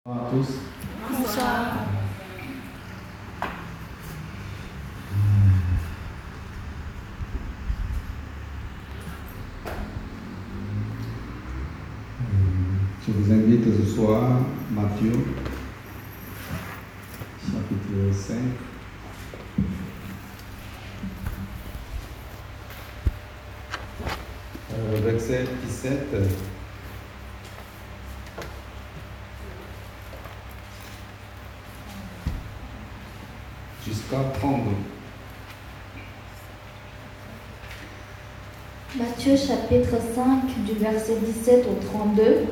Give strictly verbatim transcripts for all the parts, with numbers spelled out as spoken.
Bonsoir à tous. Bonsoir. Je vous invite ce soir, Matthieu, chapitre cinq. Euh, verset dix-sept. Jusqu'à trente-deux. Matthieu chapitre cinq du verset dix-sept au trente-deux.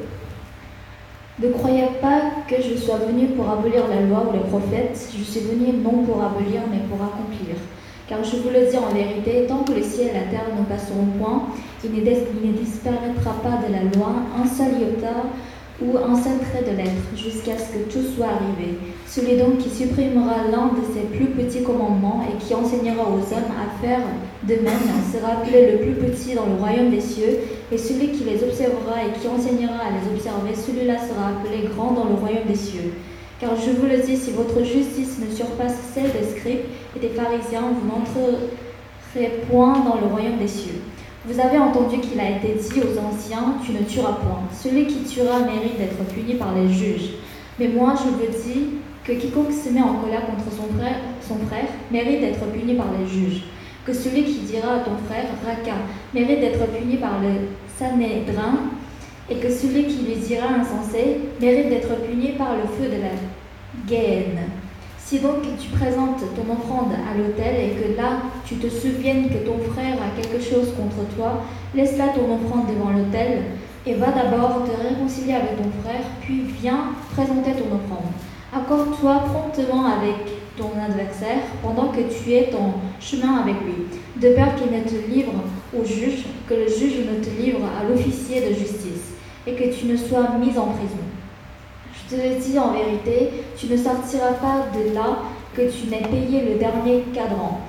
Ne croyez pas que je sois venu pour abolir la loi ou les prophètes, je suis venu non pour abolir mais pour accomplir. Car je vous le dis en vérité, tant que le ciel et la terre ne passeront point, il ne, dis- il ne disparaîtra pas de la loi un seul iota ou un seul trait de lettre, jusqu'à ce que tout soit arrivé. Celui donc qui supprimera l'un de ces plus petits commandements et qui enseignera aux hommes à faire de même sera appelé le plus petit dans le royaume des cieux, et celui qui les observera et qui enseignera à les observer, celui-là sera appelé grand dans le royaume des cieux. Car je vous le dis, si votre justice ne surpasse celle des scribes et des pharisiens, vous n'entrerez point dans le royaume des cieux. Vous avez entendu qu'il a été dit aux anciens, tu ne tueras point. Celui qui tuera mérite d'être puni par les juges. Mais moi, je vous dis que quiconque se met en colère contre son frère, son frère mérite d'être puni par les juges. Que celui qui dira à ton frère, Raka, mérite d'être puni par le Sanhédrin, et que celui qui lui dira insensé mérite d'être puni par le feu de la Guéhenne. Si donc tu présentes ton offrande à l'autel et que là tu te souviennes que ton frère a quelque chose contre toi, laisse là ton offrande devant l'autel et va d'abord te réconcilier avec ton frère, puis viens présenter ton offrande. Accorde-toi promptement avec ton adversaire pendant que tu es en chemin avec lui, de peur qu'il ne te livre au juge, que le juge ne te livre à l'officier de justice, et que tu ne sois mis en prison. Je te le dis en vérité, tu ne sortiras pas de là que tu n'aies payé le dernier cadran.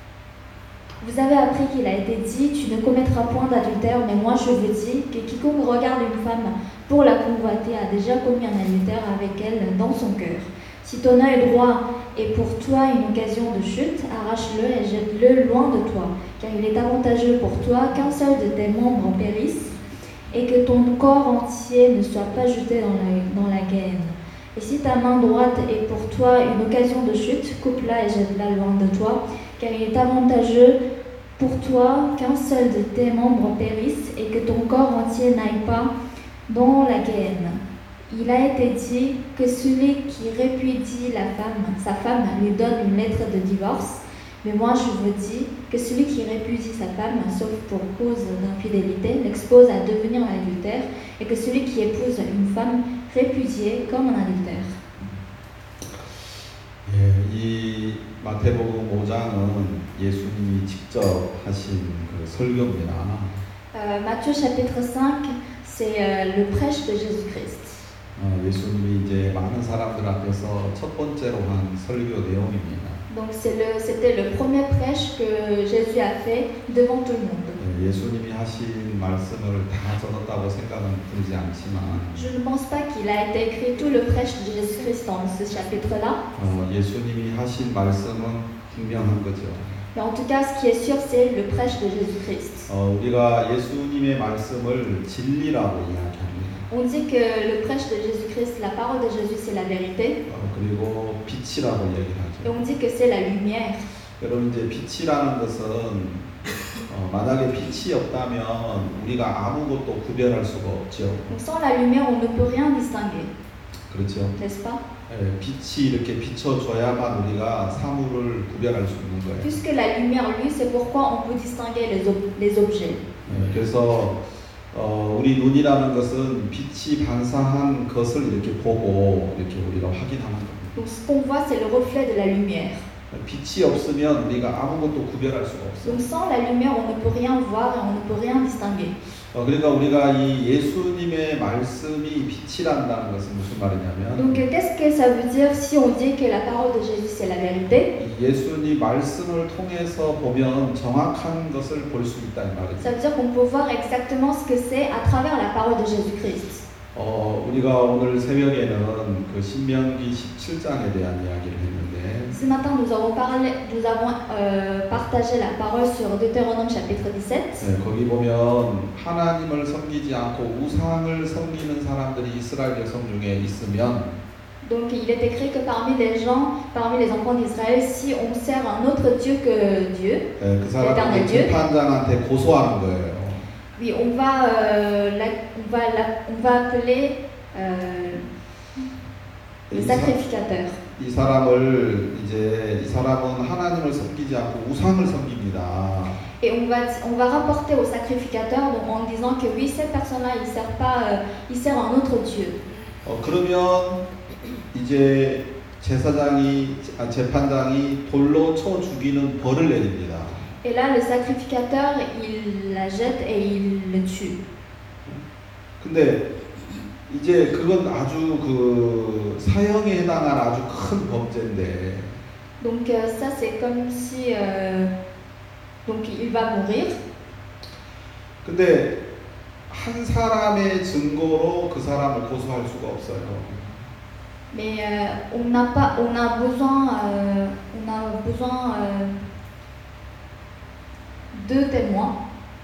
Vous avez appris qu'il a été dit, tu ne commettras point d'adultère, mais moi je vous dis que quiconque regarde une femme pour la convoiter a déjà commis un adultère avec elle dans son cœur. Si ton œil droit est pour toi une occasion de chute, arrache-le et jette-le loin de toi, car il est avantageux pour toi qu'un seul de tes membres périsse, et que ton corps entier ne soit pas jeté dans la, dans la Guéhenne. Et si ta main droite est pour toi une occasion de chute, coupe-la et jette-la loin de toi, car il est avantageux pour toi qu'un seul de tes membres périsse et que ton corps entier n'aille pas dans la Guéhenne. Il a été dit que celui qui répudie la femme, sa femme lui donne une lettre de divorce. Mais moi je vous dis que celui qui répudie sa femme, sauf pour cause d'infidélité, l'expose à devenir un adultère, et que celui qui épouse une femme répudiée comme un adultère. 예, 이 마태복음 오 장은 예수님이 직접 하신 그 설교입니다. Euh, Matthieu chapitre cinq, c'est euh, le prêche de Jésus-Christ. 어, 예수님이 이제 많은 사람들 앞에서 첫 번째로 한 설교 내용입니다. Donc c'est le, c'était le premier prêche que Jésus a fait devant tout le monde. 예, 예수님이 하신 말씀을 다 적었다고 생각은 들지 않지만 Je ne pense pas qu'il a été écrit tout le prêche de Jésus-Christ dans ce chapitre-là. 어, 예수님이 하신 말씀은 분명한 거죠. Mais en tout cas, ce qui est sûr, c'est le prêche de Jésus-Christ. 어, 우리가 예수님의 말씀을 진리라고 이야기합니다. On dit que le prêche de Jésus-Christ, la parole de Jésus, c'est la vérité. 어, 그리고 빛이라고 얘기를 Et 하죠. on dit que c'est la lumière. 여러분 이제 빛이라는 것은 어, 만약에 빛이 없다면 우리가 아무것도 구별할 수가 없죠. Donc sans la lumière, on ne peut rien distinguer, 그렇죠. n'est-ce pas? 예, 빛이 이렇게 비춰줘야만 우리가 사물을 구별할 수 있는 거예요. Puisque la lumière, lui, c'est pourquoi on peut distinguer les, ob- les objets. 예, 그래서 어, 우리 눈이라는 것은 빛이 반사한 것을 이렇게 보고 이렇게 우리가 확인하는 겁니다. Donc ce qu'on voit, c'est le reflet de la lumière. 빛이 없으면 우리가 아무것도 구별할 수가 없어요. Donc sans la lumière, on ne peut rien voir et on ne peut rien distinguer. 어, 그러니까 우리가 이 예수님의 말씀이 빛이란다는 것은 무슨 말이냐면 Donc euh, qu'est-ce que ça veut dire si on dit que la parole de Jésus, c'est la vérité? 이 예수님 말씀을 통해서 보면 정확한 것을 볼 수 있다 이 말이죠. Ça veut dire qu'on peut voir exactement ce que c'est à travers la parole de Jésus-Christ. 어, 우리가 오늘 새벽에는 그 신명기 십칠 장에 대한 이야기를 했는데 Ce matin, nous avons, parlé, nous avons euh, partagé la parole sur Deutéronome chapitre dix-sept. 네, 거기 보면 하나님을 섬기지 않고 우상을 섬기는 사람들이 이스라엘 백성 중에 있으면 Donc il est écrit que parmi les gens, parmi les enfants d'Israël, si on sert un autre Dieu que Dieu, 네, 그 사람들이 재판장한테 고소하는 거예요. oui, on va, euh, la, on va, la, on va appeler euh, le sacrificateur. 이 사람을 이제 이 사람은 하나님을 섬기지 않고 우상을 섬깁니다. Et on va, on va rapporter au sacrificateur donc, en disant que oui, cette personne-là, il sert pas, euh, il sert un autre Dieu. 어, 그러면 이제 제사장이 아, 재판장이 돌로 쳐 죽이는 벌을 내립니다. Et là, le sacrificateur, il la jette et il le tue. 근데 이제 그건 아주 그 사형에 해당한 아주 큰 범죄인데. Donc euh, ça, c'est comme si euh, donc il va mourir. 근데 한 사람의 증거로 그 사람을 고소할 수가 없어요. Mais euh, on n'a pas, on a besoin, euh, on a besoin euh, deux témoins.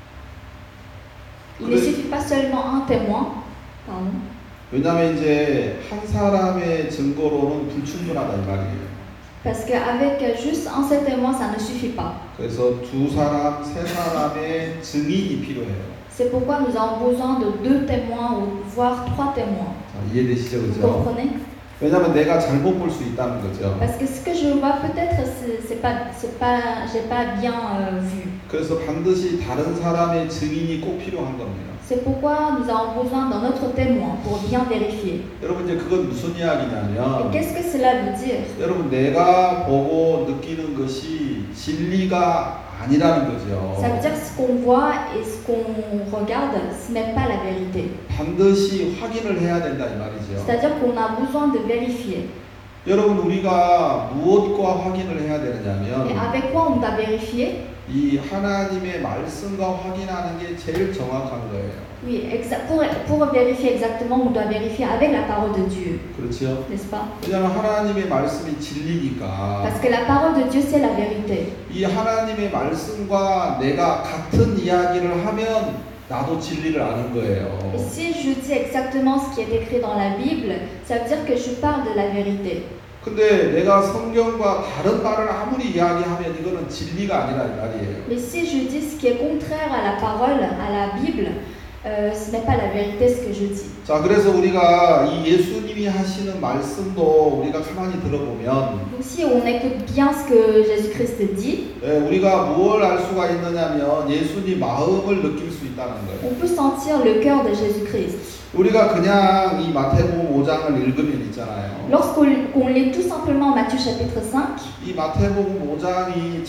Il ne suffit pas seulement un témoin. Pardon. 왜냐하면 이제 한 사람의 증거로는 불충분하다 이 말이에요. Parce qu'avec juste un seul témoin, ça ne suffit pas. 그래서 두 사람, 세 사람의 증인이 필요해요. C'est pourquoi nous avons besoin de deux témoins ou voire trois témoins. 자, 이해되시죠, Vous 그죠? comprenez? 왜냐하면 내가 잘못 볼 수 있다는 거죠. Parce que ce que je vois peut-être c'est, c'est pas, c'est pas, j'ai pas bien euh, vu. 그래서 반드시 다른 사람의 증인이 꼭 필요한 겁니다. C'est pourquoi nous avons besoin d'un autre témoin pour bien vérifier. 여러분 이제 그건 무슨 Et 이야기냐면 qu'est-ce que cela veut dire? 여러분 내가 보고 느끼는 것이 진리가 아니라는 거죠. Ça veut dire que ce qu'on voit et ce qu'on regarde, ce n'est pas la vérité. 반드시 확인을 해야 된다 이 말이죠. C'est-à-dire qu'on a besoin de vérifier. 여러분 우리가 무엇과 확인을 해야 Et 되느냐면 avec quoi on doit vérifier? 이 하나님의 말씀과 확인하는 게 제일 정확한 거예요. Oui, exa- pour, pour vérifier exactement, on doit vérifier avec la parole de Dieu, 그렇죠? n'est-ce pas? 왜냐하면 하나님의 말씀이 진리니까 Parce que la parole de Dieu, c'est la vérité. 이 하나님의 말씀과 내가 같은 이야기를 하면 나도 진리를 아는 거예요. Et si je dis exactement ce qui est écrit dans la Bible, ça veut dire que je parle de la vérité. 근데 내가 성경과 다른 말을 아무리 이야기하면 이거는 진리가 아니라 이 말이에요. Mais si je dis ce qui est contraire à la parole, à la Bible, euh, ce n'est pas la vérité ce que je dis. 자, 그래서 우리가 이 예수님이 하시는 말씀도 우리가 가만히 들어보면 Donc si on écoute bien ce que Jésus-Christ dit, 예, 우리가 무엇을 알 수가 있느냐면 예수님 마음을 느낄 수 있다는 거예요. on peut sentir le cœur de Jésus-Christ. 우리가 그냥 이 마태복음 오 장을 읽으면 있잖아요. Lorsqu'on qu'on lit tout simplement Matthieu chapitre cinq, 이 마태복음 오 장이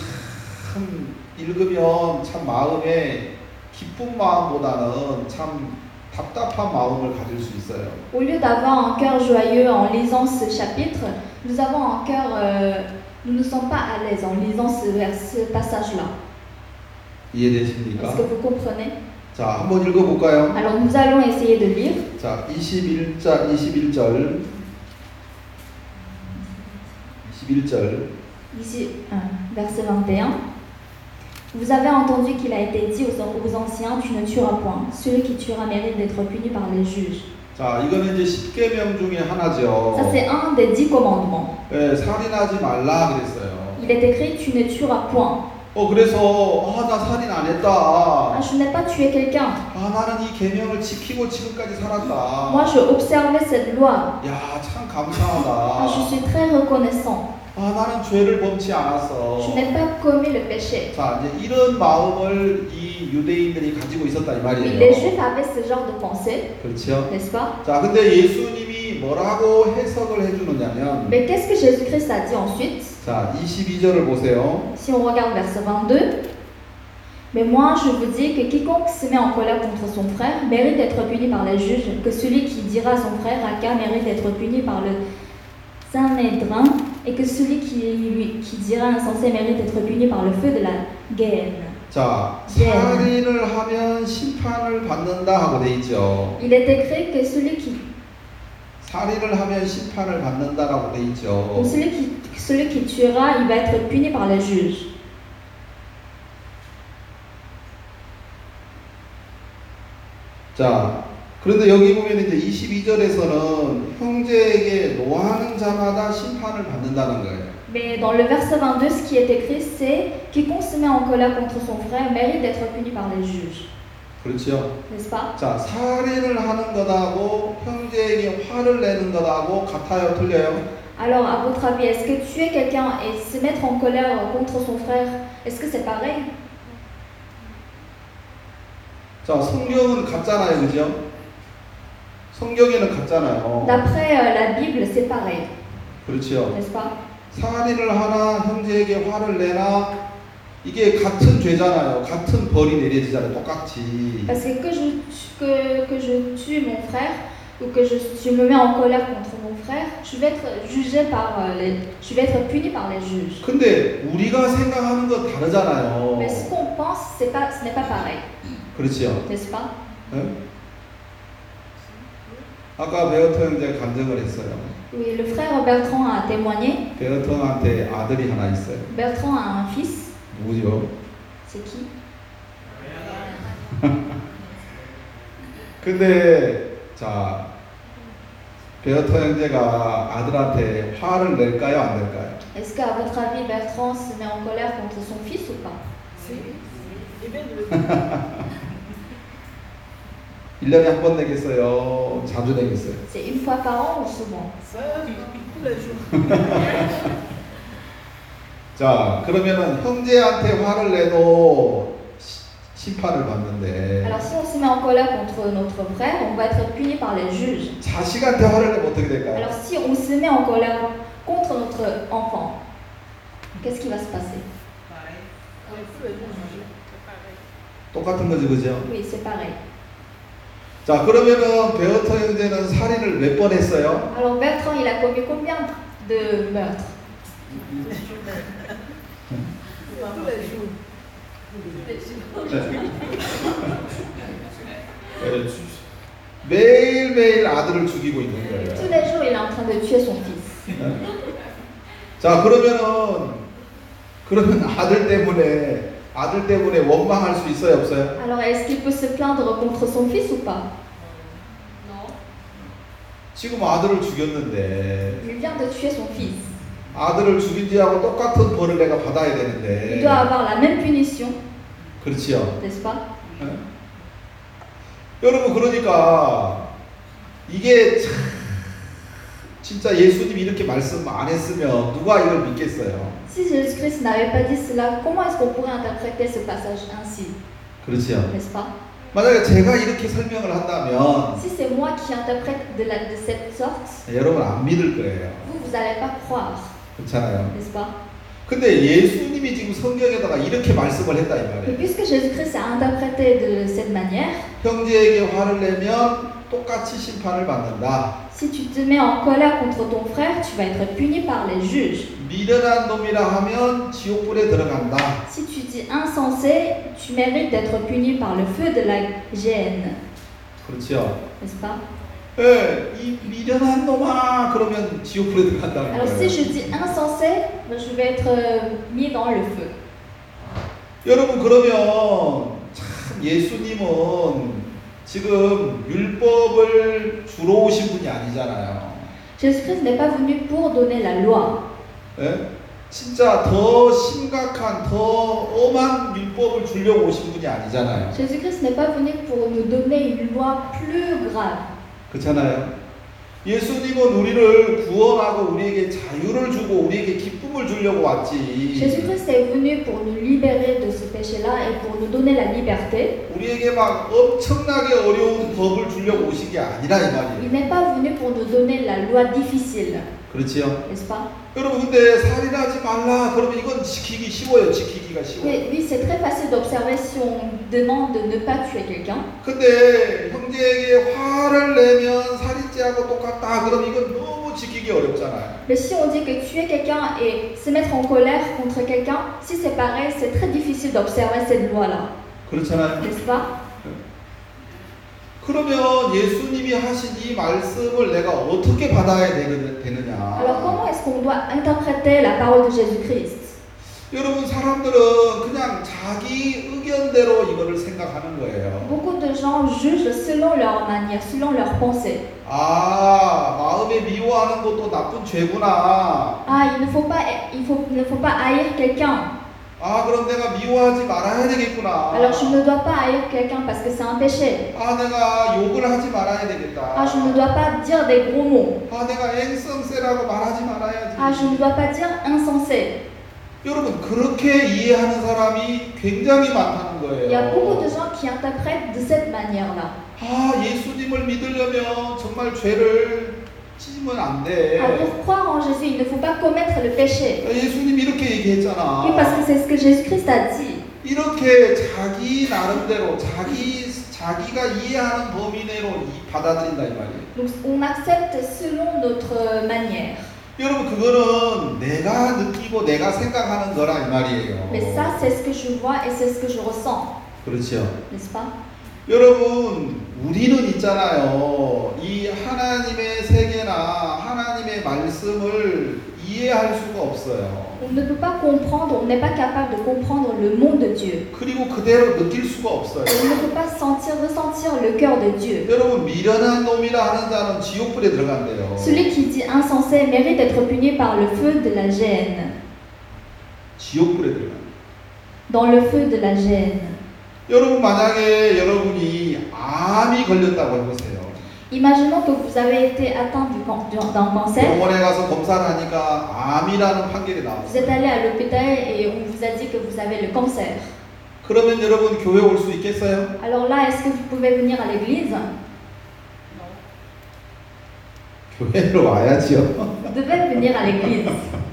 참 읽으면 참 마음에 기쁜 마음보다는 참 답답한 마음을 가질 수 있어요. au lieu d'avoir un cœur joyeux en lisant ce chapitre, nous avons un cœur, euh, nous ne sommes pas à l'aise en lisant ce, vers- ce passage-là. 이해되십니까? Est-ce que vous comprenez? 자, 한번 읽어볼까요? Alors nous allons essayer de lire. 자, 이십일 절, 이십일 절, 이십일 절. Ici, euh, verset vingt et un. Vous avez entendu qu'il a été dit aux, aux anciens, tu ne tueras point. Celui qui tuera mérite d'être puni par les juges. 자, 이거는 이제 십계명 중에 하나죠. Ça, c'est un des dix commandements. 예, 살인하지 말라 그랬어요. Il est écrit, tu ne tueras point. 어, 그래서 아, 나 살인 안 Ah, 했다. je n'ai pas tué quelqu'un. 아, 나는 이 계명을 지키고 지금까지 살았다. Moi, je observais cette loi. 야, 참 Ah, je 감사하다. suis très reconnaissant. 아, 나는 죄를 범치 않았어. Je n'ai pas commis le péché. 자, 이제 이런 마음을 이 유대인들이 가지고 있었다 이 Oui, 말이에요. les Juifs avaient ce genre de pensée, 그렇죠? n'est-ce pas? 자, 근데 예수님이 뭐라고 해석을 해주느냐면, Mais qu'est-ce que Jésus-Christ a dit ensuite? 자, 이십이 절을 보세요. Si on regarde verset vingt-deux, mais moi je vous dis que quiconque se met en colère contre son frère mérite d'être puni par les juges, que celui qui dira à son frère Raka mérite d'être puni par le Sanhédrin, et que celui qui, lui, qui dira insensé mérite d'être puni par le feu de la Guéhenne. 자, 예. 살인을 하면 심판을 받는다 하고 돼 있죠. Il est écrit que celui qui, 살인을 하면 심판을 받는다라고 돼 있죠. donc celui qui, celui qui tuera, il va être puni par les juges. 자, 그런데 여기 보면 이제 이십이 절에서는 형제에게 노하는 자마다 심판을 받는다는 거예요. Mais dans le verset vingt-deux, ce qui est écrit, c'est quiconque se met en colère contre son frère mérite d'être puni par les juges. 그렇죠? N'est-ce pas? 자, 살인을 하는 것하고 형제에게 화를 내는 것하고 같아요, 틀려요? Alors, à votre avis, est-ce que tuer quelqu'un et se mettre en colère contre son frère, est-ce que c'est pareil? 자, 성경은 같잖아요, 그죠? 성경에는 같잖아요. D'après euh, la Bible, c'est pareil, 그렇죠? n'est-ce pas? 살인을 하나 형제에게 화를 내나 이게 같은 죄잖아요. 같은 벌이 내려지잖아요. 똑같이. Parce que que je, que, que je tue mon frère ou que je, je me mets en colère contre mon frère, je vais être jugé par euh, les, je vais être puni par les juges. 근데 우리가 생각하는 건 다르잖아요. Mais ce qu'on pense, c'est pas, ce n'est pas pareil, 그렇죠? n'est-ce pas? 네? 아까 베어터 형제가 간증을 했어요. Oui, le frère Bertrand a témoigné. 베어터한테 아들이 하나 있어요. Bertrand a un fils. 누구죠? C'est qui? 근데 자 베어터 형제가 아들한테 화를 낼까요, 안 낼까요? Est-ce qu'à votre avis, Bertrand se met en colère contre son fils ou pas? 일 년에 한 번 내겠어요? 자주 내겠어요? C'est une fois par an ou souvent? 자, 그러면은 형제한테 화를 내도 시- 심판을 받는데 Alors si on se met en colère contre notre frère, on va être puni par les juges. 자식한테 화를 내면 어떻게 될까요? Alors si on se met en colère contre notre enfant, qu'est-ce qui va se passer? 똑같은 거지, 그죠? Oui, c'est pareil. 자, 그러면은 베어터 형제는 살인을 몇 번 했어요? Alors Bertrand, il a commis combien de meurtres? 매일매일 아들을 죽이고 있는 거예요. Tous les jours, il est en train de tuer son fils. 자, 그러면은 그러면 아들 때문에 아들 때문에 원망할 수 있어요, 없어요? Alors est-ce qu'il peut se plaindre contre son fils ou pas? 지금 아들을 죽였는데 Il vient de tuer son fils. 아들을 죽인 지하고 똑같은 벌을 내가 받아야 Il 되는데 doit avoir la même punition, 그렇지요? n'est-ce pas? 네? 여러분, 그러니까 이게 참 진짜 예수님이 이렇게 말씀 안 했으면 누가 이걸 믿겠어요? Si Jésus-Christ n'avait pas dit cela, comment est-ce qu'on pourrait interpréter ce passage ainsi, 그렇지요? n'est-ce pas? 만약에 제가 이렇게 설명을 한다면 Si c'est moi qui interprète de, la, de cette sorte, 여러분 안 믿을 거예요. vous, vous n'allez pas croire, 그렇잖아요. n'est-ce pas? 근데 예수님이 지금 성경에다가 이렇게 말씀을 했다 이 Et 말이에요. puisque Jésus-Christ a interprété de cette manière, 형제에게 화를 내면 똑같이 심판을 받는다. si tu te mets en colère contre ton frère, tu vas être puni par les juges. 미련한 놈이라 하면 지옥불에 들어간다. Si tu dis insensé, tu mérites d'être puni par le feu de la géhenne, 그렇죠? n'est-ce pas? 예, 이 미련한 놈아 그러면 지옥불에 들어간다는 Alors si 거예요. je dis insensé, ben, je vais être euh, mis dans le feu. 여러분, 그러면 참 예수님은 지금 율법을 주러 오신 분이 아니잖아요. Jésus-Christ n'est pas venu pour donner la loi. 예? 진짜 더 심각한, 더 엄한 율법을 주려고 오신 분이 아니잖아요. Jésus-Christ n'est pas venu pour nous donner une loi plus grave. 그렇잖아요. 예수님은 우리를 구원하고 우리에게 자유를 주고 우리에게 기쁨을 주려고 왔지. Jésus-Christ est venu pour nous libérer de ce péché-là et pour nous donner la liberté. 우리에게 막 엄청나게 어려운 법을 주려고 오신 게 아니라 이 Il 말이에요. n'est pas venu pour nous donner la loi difficile, 그렇지요? n'est-ce pas? 여러분, 근데 살인하지 말라 그러면 이건 지키기 쉬워요. 지키기가 쉬워요. Oui, oui, c'est très facile d'observer si on demande de ne pas tuer quelqu'un. 근데 형제에게 화를 내면 살인죄하고 똑같다 그럼 이건 너무 지키기 어렵잖아요. 없잖아요. Mais si on dit que tuer quelqu'un et se mettre en colère contre quelqu'un, si c'est pareil, c'est très difficile d'observer cette loi-là, 그렇잖아요. n'est-ce pas? 그러면 예수님이 하신 이 말씀을 내가 어떻게 받아야 되느- 되느냐? Alors comment est-ce qu'on doit interpréter la parole de Jésus-Christ? 여러분 사람들은 그냥 자기 의견대로 이거를 생각하는 거예요. Beaucoup de gens jugent selon leur manière, selon leur pensée. 아, 마음에 미워하는 것도 나쁜 죄구나. Ah, il ne faut pas, il faut, il ne faut pas haïr quelqu'un. 아, 그럼 내가 미워하지 말아야 되겠구나. Alors je ne dois pas haïr quelqu'un parce que c'est un péché. 아, 내가 욕을 하지 말아야 되겠다. Ah, je ne dois pas dire des gros mots. 아, 내가 앵성세라고 말하지 말아야지. Ah, je ne dois pas dire insensé. 여러분 그렇게 이해하는 사람이 굉장히 많다는 Il y a beaucoup 거예요. de gens qui interprètent de cette manière-là. 아, 예수님을 믿으려면 정말 죄를 찢으면 안 돼. Ah, pour croire en Jésus, il ne faut pas commettre le péché. 예수님 이렇게 Oui, 얘기했잖아. parce que c'est ce que Jésus-Christ a dit. 이렇게 자기 나름대로 자기 자기가 이해하는 범위 내로 이- 받아들인다 이 말이에요. Donc on accepte selon notre manière. 여러분 그거는 내가 느끼고 내가 생각하는 거라 이 말이에요. Mais ça, c'est ce que je vois et c'est ce que je ressens, 그렇죠. n'est-ce pas? 여러분 우리는 있잖아요. 이 하나님의 세계나 하나님의 말씀을 이해할 수가 없어요. On ne peut pas comprendre, on n'est pas capable de comprendre le monde de Dieu. 그리고 그대로 느낄 수가 없어요. On ne peut pas sentir, ressentir le cœur de Dieu. 여러분 미련한 놈이라 하는 자는 지옥불에 들어간대요. Celui qui dit insensé mérite d'être puni par le feu de la gêne. 지옥불에 들어간다. Dans le feu de la gêne. 여러분 만약에 여러분이 암이 걸렸다고 해보세요. Imaginons que vous avez été atteint du can- d'un d'un cancer. 병원에 가서 검사를 하니까 암이라는 판결이 Vous êtes 나왔어요. allé à l'hôpital et on vous a dit que vous avez le cancer. 그러면 여러분 교회 올 수 있겠어요? Alors là, est-ce que vous pouvez venir à l'église? 교회로 와야지요. Vous devez venir à l'église.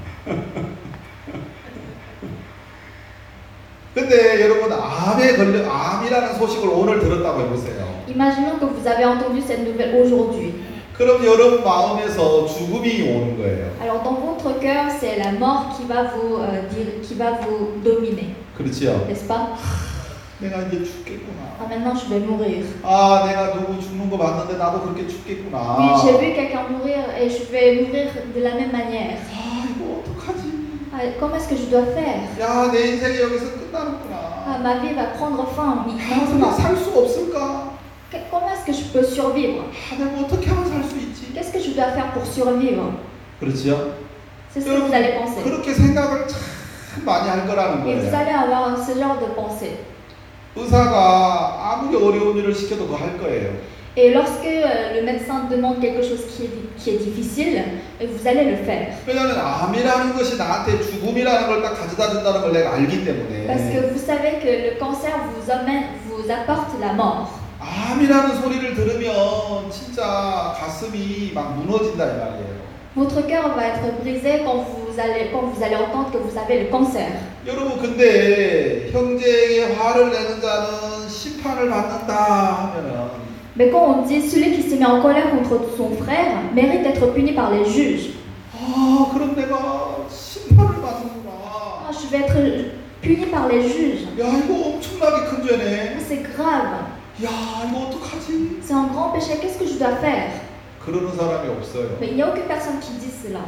근데 여러분 암에 걸려 암이라는 소식을 오늘 들었다고 해보세요. Imaginons que vous avez entendu cette nouvelle aujourd'hui. 그럼 여러분 마음에서 죽음이 오는 거예요. Alors dans votre cœur, c'est la mort qui va vous euh, dire, qui va vous dominer, 그렇지요? n'est-ce pas? 내가 이제 죽겠구나. Ah, maintenant je vais mourir. 아, 내가 누구 죽는 거 봤는데 나도 그렇게 Oui, 죽겠구나. j'ai vu quelqu'un mourir et je vais mourir de la même manière. 아, 이거 어떡하지? Ah, comment est-ce que je dois faire? 야, 내 인생이 여기서 Ah, 끝나는구나. ma vie va prendre fin 아, maintenant. 나 살 수 없을까? Que- Comment est-ce que je peux survivre? 아, 내가 어떻게 하면 살 수 있지? Qu'est-ce que je dois faire pour survivre? 그렇지요? C'est ce que vous allez penser. 그렇게 생각을 참 많이 할 거라는 Et vous 거예요. allez avoir ce genre de pensée. 의사가 아무리 어려운 일을 시켜도 그거 할 거예요. Et lorsque euh, le médecin demande quelque chose qui est, qui est difficile, euh, vous allez le faire. 왜냐하면 암이라는 것이 나한테 죽음이라는 걸 딱 가져다 준다는 걸 내가 알기 때문에. Parce que vous savez que le cancer vous amène, vous apporte la mort. 암이라는 소리를 들으면 진짜 가슴이 막 무너진다 이 말이에요. Votre cœur va être brisé quand vous allez, quand vous allez entendre que vous avez le cancer. 여러분 근데 형제에게 화를 내는 자는 심판을 받는다 하면은 Mais quand on dit celui qui se met en colère contre son frère mérite d'être puni par les juges. 아 그럼 내가 심판을 Ah, 받는구나. je vais être puni par les juges. 야 이거 엄청나게 큰 죄네. Ah, c'est grave. 야 이거 어떡하지? C'est un grand péché. Qu'est-ce que je dois faire? 그러는 사람이 없어요. Mais il n'y a aucune personne qui dit cela.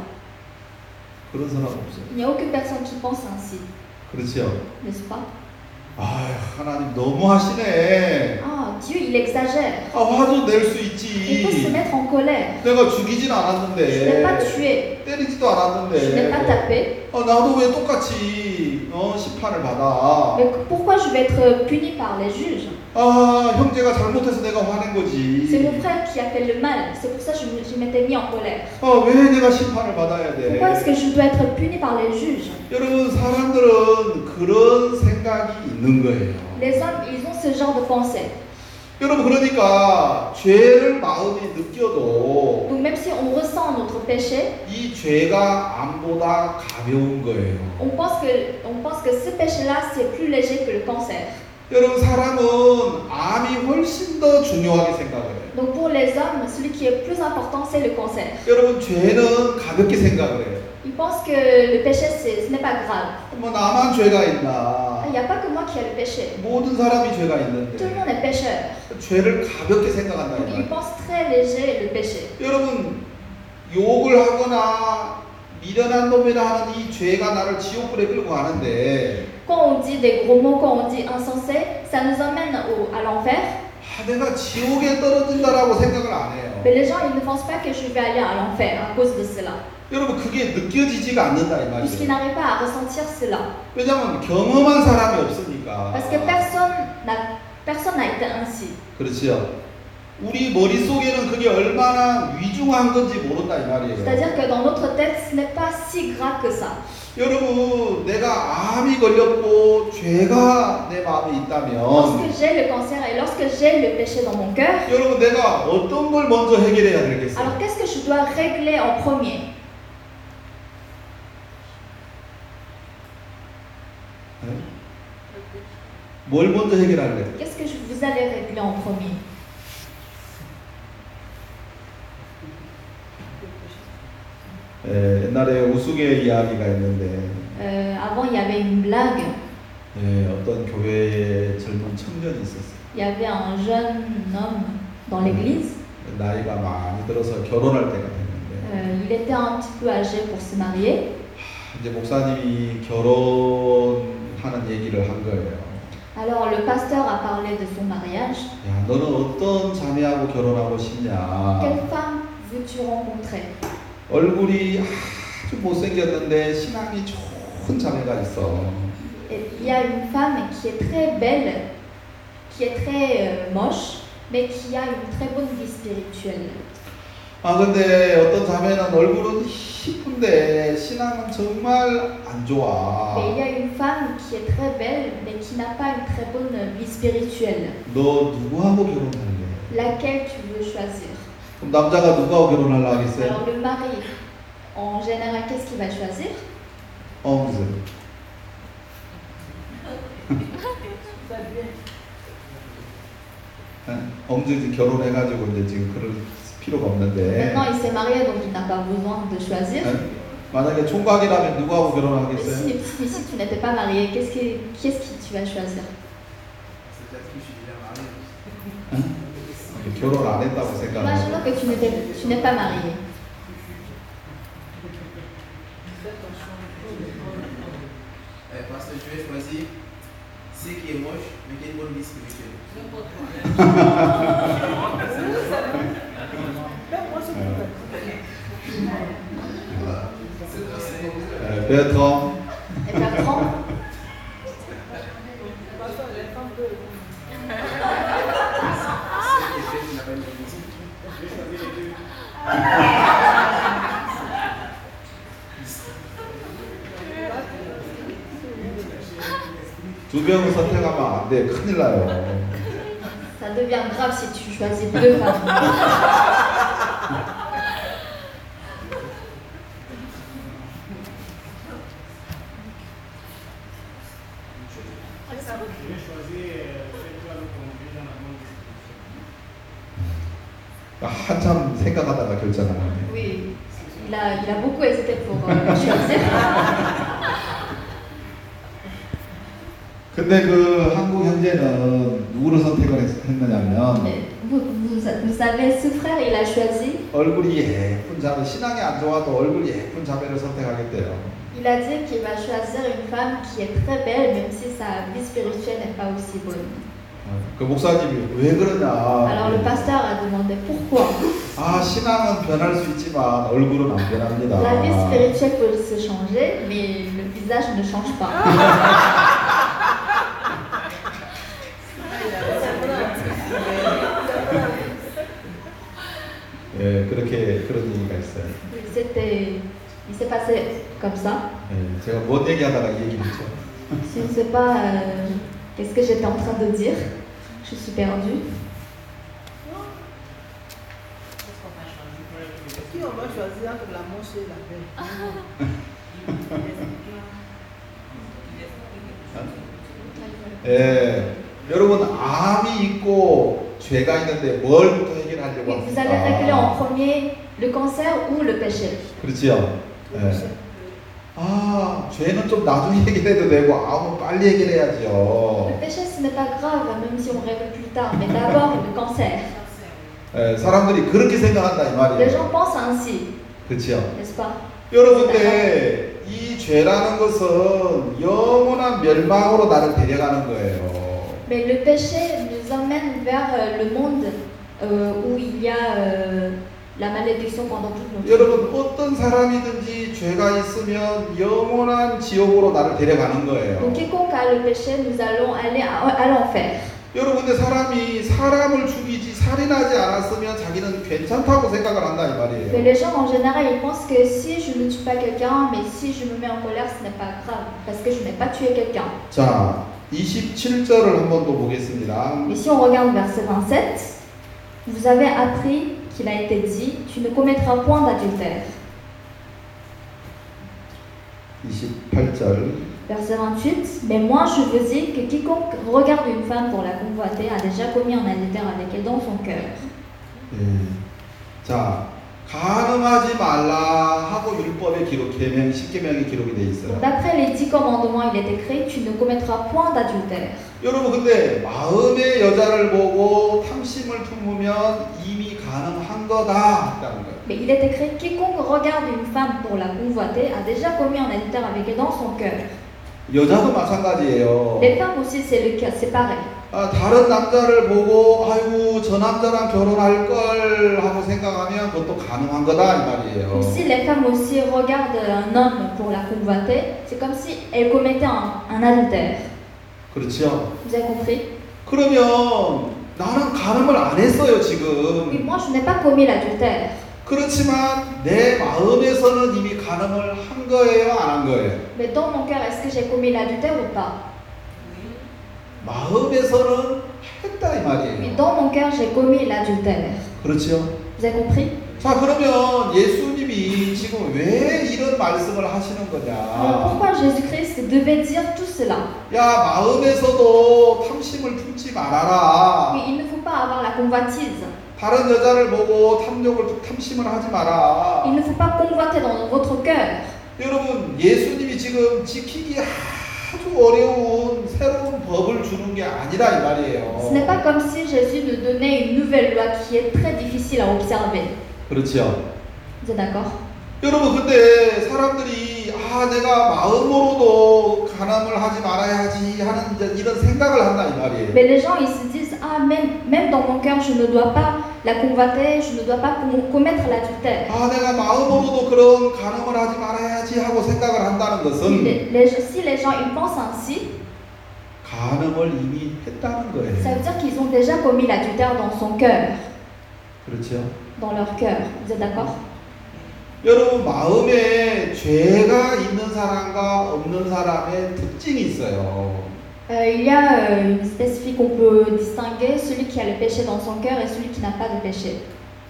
그런 사람 없어요. Il n'y a aucune personne qui pense ainsi. 그렇죠? N'est-ce pas? 아 하나님 너무 하시네. Ah, Dieu, il exagère. 아 화도 낼 수 Il peut se 있지. mettre en colère. 내가 죽이진 Je n'ai pas 않았는데 tué. 때리지도 Je n'ai pas 않았는데 tapé. 어, 나도 왜 똑같이 어, 심판을 받아? Mais pourquoi je vais être puni par les juges? 아 형제가 잘못해서 내가 화낸 C'est mon 거지. frère qui a fait le mal. C'est pour ça que je, me- je m'étais mis en colère. 아 왜 내가 심판을 받아야 Pourquoi est-ce 돼? que je dois être puni par les juges? 여러분 사람들은 그런 생각이 있는 거예요. Les hommes, ils ont ce genre de pensée. 여러분 그러니까 죄를 마음에 느껴도 Donc même si on ressent notre péché, 이 죄가 암보다 가벼운 거예요. on pense que, on pense que ce péché-là, c'est plus léger que le cancer. 여러분 사람은 암이 훨씬 더 중요하게 생각을 해요. Donc pour les hommes, celui qui est plus important, c'est le cancer. 여러분 죄는 가볍게 생각을 해요. Ils pensent que le péché, c'est- ce n'est pas grave. 뭐 나만 죄가 Ah, 있나? il n'y a pas que moi qui ai le péché. 모든 사람이 죄가 Tout le 있는데 monde est pécheur. 죄를 가볍게 생각한다 이 Donc, ils 말이에요. pensent très léger le péché. 여러분 욕을 하거나 미련한 놈이라 하는 이 죄가 나를 지옥불에 끌고 가는데 Quand on dit des gros mots, quand on dit insensé, ça nous emmène au- à l'enfer. 아, 내가 지옥에 떨어진다라고 생각을 안 해요. Mais les gens, ils ne pensent pas que je vais aller à l'enfer à cause de cela. 여러분 그게 느껴지지가 않는다 이 Puisqu'ils 말이에요. n'arrivent pas à ressentir cela. 왜냐하면 경험한 사람이 없으니까. Parce que personne n'a personne n'a été ainsi. 그렇지요. 우리 머릿속에는 그게 얼마나 위중한 건지 모른다 이 말이에요. C'est-à-dire que dans notre tête, ce n'est pas si grave que ça. 여러분 내가 암이 걸렸고 죄가 내 마음에 있다면 Lorsque j'ai le cancer et lorsque j'ai le péché dans mon cœur, 여러분 내가 어떤 걸 먼저 해결해야 alors 되겠어요? qu'est-ce que je dois régler en premier? 네? 뭘 먼저 해결할래? Qu'est-ce que je- vous allez régler en premier? 예, 옛날에 우스개 이야기가 있는데 Euh, avant, il y avait une blague. 예, 어떤 교회에 젊은 청년이 있었어요. Il y avait un jeune homme dans l'église. 나이가 많이 들어서 결혼할 때가 됐는데 Euh, il était un petit peu âgé pour se marier. 이제 목사님이 결혼하는 얘기를 한 거예요. Alors le pasteur a parlé de son mariage. 야, 너는 어떤 자매하고 결혼하고 싶냐? Quelle femme veux-tu rencontrer? 얼굴이 아주 못생겼는데 신앙이 좋은 자매가 있어. Et il y a une femme qui est très belle, qui est très euh, moche, mais qui a une très bonne vie spirituelle. 아 근데 어떤 자매는 얼굴은 이쁜데 신앙은 정말 안 좋아. Et il y a une femme qui est très belle, mais qui n'a pas une très bonne vie spirituelle. 너 누구하고 결혼할래? Laquelle tu veux choisir? 그럼 남자가 누구하고 결혼하려 하겠어요? Alors le mari, en général, qu'est-ce qu'il va choisir? 엄즈. 엄즈 지금 결혼해가지고 이제 지금 그럴 필요가 없는데. Maintenant, il s'est marié, donc il n'a pas besoin de choisir. 만약에 총각이라면 누구하고 Mais 결혼하겠어요? si, si, si tu n'étais pas marié, qu'est-ce que, qu'est-ce que tu vas choisir? 결혼 안 했다고 생각하고. Imaginons que tu n'étais- tu n'es pas marié. Euh, parce que je vais choisir ce qui est moche, mais qui a une bonne vie spirituelle. 네, 베트남. Et Bertrand, Celle qui est faite, qui n'a pas une bonne vie spirituelle. 두 명을 선택하면 안 돼. 큰일 나요. ça devient grave si tu choisis deux femmes. Je vais choisir celle qui va nous conduire dans la bonne disposition. 한참 생각하다가 결정하네. Oui, il a, il a beaucoup hésité pour euh, choisir. 근데 그 한국 형제는 누구를 선택을 했, 했느냐면 Mais vous, vous, vous savez, ce frère, il a choisi, 얼굴이 예쁜 자매, 신앙이 안 좋아도 얼굴 예쁜 자매를 선택하겠대요. il a dit qu'il va choisir une femme qui est très belle, même si sa vie spirituelle n'est pas aussi bonne. 그 목사님이 왜 그러냐? Alors le pasteur a demandé pourquoi. 아 신앙은 변할 수 있지만 얼굴은 안 변합니다. La vie spirituelle peut se changer, mais le visage ne change pas. 예, 그렇게 그런 얘기가 있어요. C'était, il s'est passé comme ça. 예, 제가 뭔 얘기하다가 이 얘기를 했죠. Je ne sais pas euh, qu'est-ce que j'étais en train de dire. Je suis perdue. Qui on va choisir entre la moche et la belle? 예, 여러분 암이 있고 죄가 있는데 뭘부터 해결하려고 Et vous allez régler 합니까? en premier le cancer ou le péché. 그렇지요. 예. 아, 죄는 좀 나중에 해결해도 되고 아무 빨리 Le 해결해야죠. péché, ce n'est pas grave, même si on règle plus tard. Mais d'abord, le cancer. 예, 사람들이 그렇게 생각한다 이 Les 말이에요. gens pensent ainsi, 그렇지요. n'est-ce pas? 여러분들 이 죄라는 것은 영원한 멸망으로 나를 데려가는 거예요. Mais le péché nous emmène vers euh, le monde euh, où il y a euh, la malédiction pendant toute notre vie. 여러분 어떤 사람이든지 죄가 있으면 영원한 지옥으로 나를 데려가는 거예요. Donc quiconque a le péché, nous allons aller à, à l'enfer. 여러분들 사람이 사람을 죽이지 살인하지 않았으면 자기는 괜찮다고 생각을 한다 이 Mais 말이에요. les gens en général, ils pensent que si je ne tue pas quelqu'un, mais si je me mets en colère, ce n'est pas grave, parce que je n'ai pas tué quelqu'un. 자, 이십칠 절을 한번 더 보겠습니다. Mais si on regarde verset vingt-sept, vous avez appris qu'il a été dit, tu ne commettras point d'adultère. 이십팔 절. Verset vingt-huit, mais moi je vous dis que quiconque regarde une femme pour la convoiter a déjà commis un adultère avec elle dans son cœur. 예. 자, 가늠하지 말라 하고 율법에 기록 계명 십계명에 기록이 돼 Donc, 있어요. d'après les dix commandements, il est écrit, tu ne commettras point d'adultère. 여러분 근데 마음의 여자를 보고 탐심을 품으면 이미 가늠한 거다라는 거예요. Mais il est écrit, quiconque regarde une femme pour la convoiter a déjà commis un adultère avec elle dans son cœur. 여자도 마찬가지예요. Les femmes aussi, c'est le cas, c'est pareil. 아, 다른 남자를 보고 아이고 저 남자랑 결혼할 걸 하고 생각하면 그것도 가능한 거다 이 말이에요. Donc, si les femmes aussi regardent un homme pour la convoiter, c'est comme si elles commettaient un, un adultère. 그렇죠? Vous avez compris? 그러면 나는 가늠을 안 했어요 Oui, 지금. moi je n'ai pas commis l'adultère. 그렇지만 내 마음에서는 이미 가늠을 한 거예요, 안 한 거예요? Mais dans mon cœur, est-ce que j'ai commis l'adultère ou pas? 마음에서는 했다 이 Oui, 말이에요. dans mon cœur, j'ai commis l'adultère. 그렇죠? Vous avez compris? 자 그러면 예수님이 지금 왜 이런 말씀을 하시는 Alors 거냐? pourquoi Jésus-Christ devait dire tout cela? 야 마음에서도 탐심을 품지 말아라. Oui, il ne faut pas avoir la convoitise. 다른 여자를 보고 탐욕을 탐심을 하지 마라. Il ne faut pas convoiter dans votre cœur. 여러분 예수님이 지금 지키기 아주 어려운 새로운 법을 주는 게 아니라 이 Ce 말이에요. n'est pas comme si Jésus nous donnait une nouvelle loi qui est très difficile à observer. 그렇죠. Vous êtes d'accord? 여러분 근데 사람들이 아 내가 마음으로도 간음을 하지 말아야지 하는 이제 이런 생각을 한다 이 말이에요. Mais les gens, ils se disent, ah, même, même dans mon cœur, je ne dois pas la convoiter, je ne dois pas com- commettre l'adultère. 아 내가 마음으로도 그런 간음을 하지 말아야지 하고 생각을 한다는 Si 것은 les, les- si les gens ils pensent ainsi, 간음을 이미 했다는 ça 거예요. veut dire qu'ils ont déjà commis l'adultère dans son cœur, 그렇죠. dans leur cœur. Vous êtes d'accord? 여러분 마음에 죄가 있는 사람과 없는 사람의 특징이 있어요. Euh, il y a euh, une spécifique qu'on peut distinguer, celui qui a le péché dans son cœur et celui qui n'a pas de péché.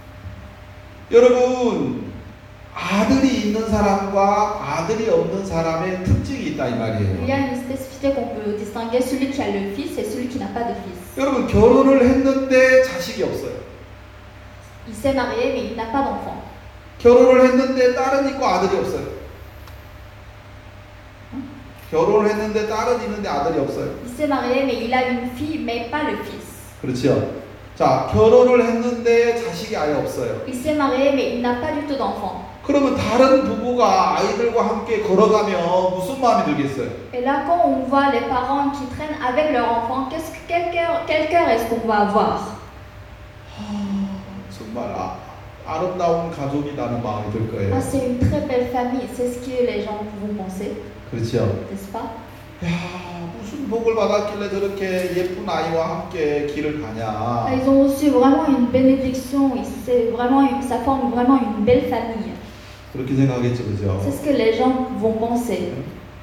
여러분 아들이 있는 사람과 아들이 없는 사람의 특징이 있다 이 Il y a 말이에요. une spécificité qu'on peut distinguer, celui qui a le fils et celui qui n'a pas de fils. 여러분 결혼을 했는데 자식이 없어요. Il s'est marié mais il n'a pas d'enfant. 결혼을 했는데 딸은 있고 아들이 없어요. 결혼을 했는데 딸은 있는데 아들이 없어요. Il s'est marié mais il a une fille mais pas le fils. 그렇죠. 자, 결혼을 했는데 자식이 아예 없어요. Il s'est marié mais il n'a pas du tout d'enfant. 그러면 다른 부부가 아이들과 함께 걸어가면 무슨 마음이 들겠어요? Et là, quand on voit les parents qui traînent avec leur enfant, qu'est-ce que, quel cœur, quel cœur est-ce qu'on va avoir? 하, 정말 아, 아름다운 가족이라는 마음이 들 거예요. Ah, c'est une très belle famille, c'est ce que les gens vont penser, 그렇죠. n'est-ce pas? 야, 무슨 복을 받았길래 저렇게 예쁜 아이와 함께 길을 가냐? Ah, ils ont reçu vraiment une bénédiction, et c'est vraiment une- ça forme vraiment une belle famille. 그렇게 생각하겠죠, C'est 그죠? ce que les gens vont penser.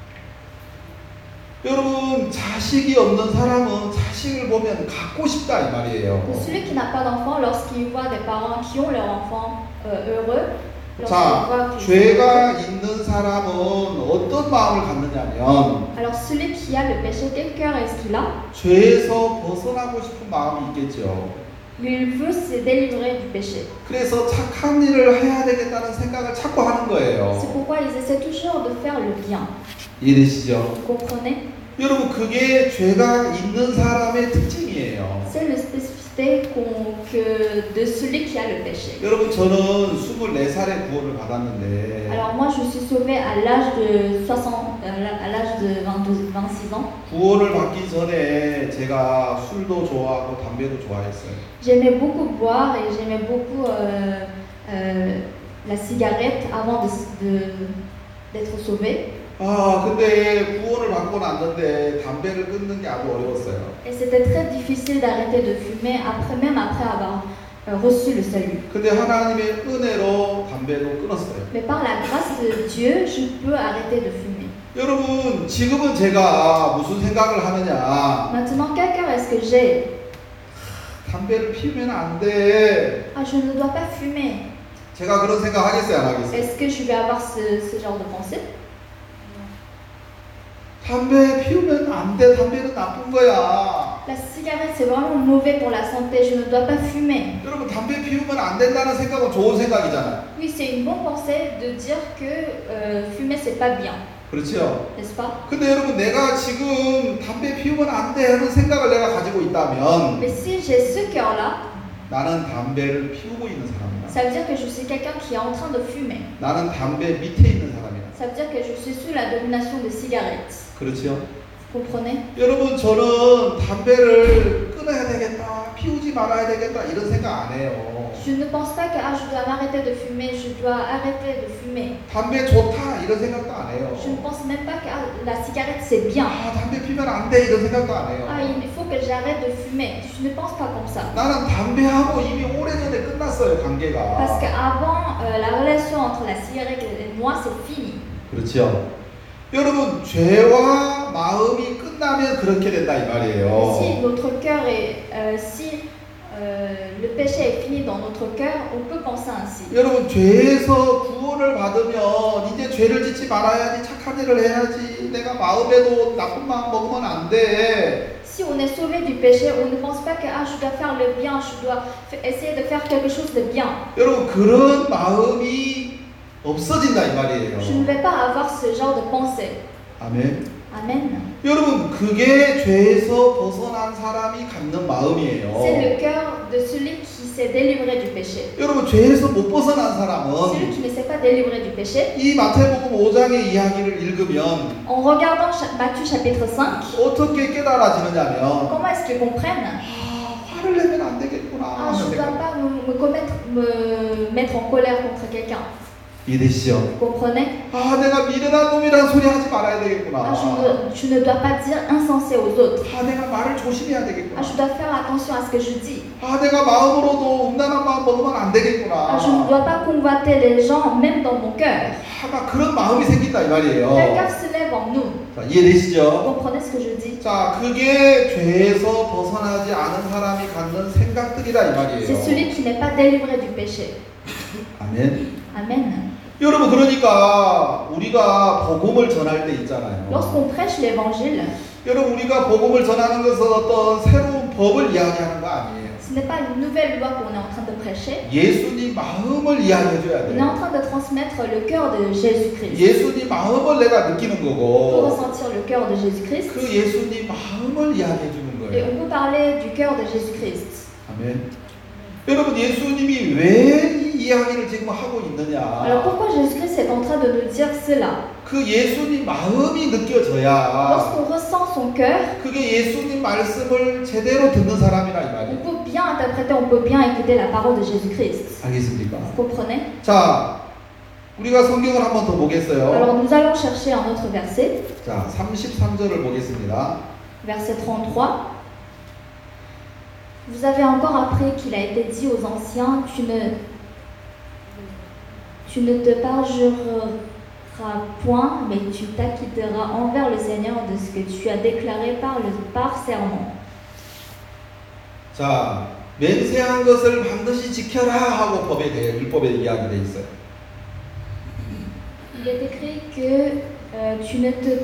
여러분, 자식이 없는 사람은 자식을 보면 갖고 싶다 이 말이에요. Pour celui qui n'a pas d'enfant, lorsqu'il voit des parents qui ont leur enfant euh, heureux, lorsqu'il 자, voit qu'ils sont 죄가 heureux, 있는 사람은 어떤 마음을 갖느냐면 alors celui qui a le péché, quel cœur est-ce qu'il a? 죄에서 벗어나고 싶은 마음이 있겠죠. Lui, il veut se délivrer du péché. 그래서 착한 일을 해야 되겠다는 생각을 자꾸 하는 C'est 거예요. pourquoi ils essaient toujours de faire le bien. 이해되시죠? Vous comprenez? 여러분 그게 죄가 있는 사람의 특징이에요. C'est la spécificité qu'on- que de celui qui a le péché. 여러분 저는 스물네 살에 구원을 받았는데 Alors moi, je suis sauvée à l'âge de soixante, à la- à l'âge de vingt-deux, vingt-six ans. 구원을 받기 전에 제가 술도 좋아하고 담배도 좋아했어요. J'aimais beaucoup boire et j'aimais beaucoup euh, euh, la cigarette avant de, de- d'être sauvée. 아 근데 구원을 받고 났는데 담배를 끊는 게 아주 어려웠어요. Et c'était très difficile d'arrêter de fumer, après, même après avoir euh, reçu le salut. 근데 하나님의 은혜로 담배도 끊었어요. Mais par la grâce de Dieu, je peux arrêter de fumer. 여러분 지금은 제가 무슨 생각을 하느냐? Maintenant, quel cœur est-ce que j'ai? 담배를 피우면 안 돼. Ah, je ne dois pas fumer. 제가 그런 생각 하겠어요, 안 하겠어요? Est-ce que je vais avoir ce, ce genre de pensée? 담배 피우면 안 돼. 담배는 나쁜 거야. La cigarette, c'est vraiment mauvais pour la santé. Je ne dois pas fumer. 여러분 담배 피우면 안 된다는 생각은 좋은 생각이잖아요. Oui, c'est une bonne pensée de dire que euh, fumer, c'est pas bien, 그렇죠? n'est-ce pas? 근데 여러분 내가 지금 담배 피우면 안 돼 하는 생각을 내가 가지고 있다면 Mais si j'ai ce cœur-là, 나는 담배를 피우고 있는 사람이다. ça veut dire que je suis quelqu'un qui est en train de fumer. 나는 담배 밑에 있는 사람이다. Ça veut dire que je suis sous la domination de cigarettes. 그렇죠? Vous comprenez? 여러분 저는 담배를 끊어야 되겠다, 피우지 말아야 되겠다 이런 생각 안 해요. Je ne pense pas que ah, je dois m'arrêter de fumer, je dois arrêter de fumer. 담배 좋다 이런 생각도 안 해요. Je ne pense même pas que ah, la cigarette c'est bien. 아 담배 피우면 안 돼 이런 생각도 안 해요. Ah, il faut que j'arrête de fumer. Je ne pense pas comme ça. 나는 담배하고 이미 오래전에 끝났어요 Parce 관계가. qu'avant, euh, la relation entre la cigarette et moi, c'est fini. 그렇죠. 여러분 죄와 마음이 끝나면 그렇게 된다 이 Si 말이에요. notre cœur est, euh, si euh, le péché est fini dans notre cœur, on peut penser ainsi. 여러분 죄에서 구원을 받으면 이제 죄를 짓지 말아야지, 착한 일을 해야지, 내가 마음에도 나쁜 마음 먹으면 안 돼. Si on est sauvé du péché, on ne pense pas que ah, je dois faire le bien, je dois f- essayer de faire quelque chose de bien. 여러분 그런 마음이 없어진다 이 말이에요. Je ne vais pas avoir ce genre de pensée. 아멘. Amen. 여러분 그게 죄에서 벗어난 사람이 갖는 마음이에요. C'est le cœur de celui qui s'est délivré du péché. 여러분 죄에서 못 벗어난 Celui 사람은 qui ne s'est pas délivré du péché, 이 마태복음 오 장의 이야기를 읽으면 en regardant cha- Matthieu chapitre cinq, 어떻게 깨달아지느냐면 comment est-ce qu'ils comprennent? 아, 화를 내면 안 되겠구나 Ah, je 하는 ne dois 생각. pas me, me commettre, me mettre en colère contre quelqu'un. 이해되시죠? Vous comprenez? 아 내가 미련한 놈이라는 소리 하지 말아야 되겠구나. Ah, je, ne, je ne dois pas dire insensé aux autres. 아 내가 말을 조심해야 Ah, 되겠구나. je dois faire attention à ce que je dis. 아 내가 마음으로도 음란한 마음 먹으면 안 되겠구나. Ah, je ne dois pas convoiter les gens, même dans mon cœur. 아, 막 그런 마음이 생긴다 이 말이에요. Quel cœur se lève en nous? 자, Vous 이해되시죠? comprenez ce que je dis? 자, 그게 죄에서 벗어나지 않은 사람이 갖는 생각들이라 이 C'est 말이에요. celui qui n'est pas délivré du péché. 아멘. Amen. 여러분 그러니까 우리가 복음을 전할 때 있잖아요. Lorsqu'on prêche l'évangile, 여러분 우리가 복음을 전하는 것은 어떤 새로운 법을 이야기하는 거 아니에요. ce n'est pas une nouvelle loi qu'on est en train de prêcher. 예수님 마음을 이야기해 줘야 On est 돼요. en train de transmettre le cœur de Jésus-Christ. 예수님 마음을 내가 느끼는 On peut 거고 ressentir le cœur de Jésus-Christ. 그 예수님 마음을 이야기해 주는 Et 거예요. on peut parler du cœur de Jésus-Christ. 아멘. 여러분 예수님이 왜 이 이야기를 지금 하고 있느냐? Alors pourquoi Jésus-Christ est en train de nous dire cela? 그 예수님 마음이 느껴져야 Lorsqu'on ressent son cœur, 그게 예수님 말씀을 제대로 듣는 사람이라 이 on 말이에요. peut bien interpréter, on peut bien écouter la parole de Jésus-Christ. 알겠습니까? Vous comprenez? 자, 우리가 성경을 한 번 더 보겠어요. Alors nous allons chercher un autre verset, 자, 삼십삼 절을 보겠습니다. verset trente-trois. Vous avez encore appris qu'il a été dit aux anciens, tu ne, tu ne te parjureras point, mais tu t'acquitteras envers le Seigneur de ce que tu as déclaré par, le, par serment. 자, 맹세한 것을 반드시 지켜라 하고 법에 대해 율법에 이야기돼 있어요. Il est écrit que euh, tu ne te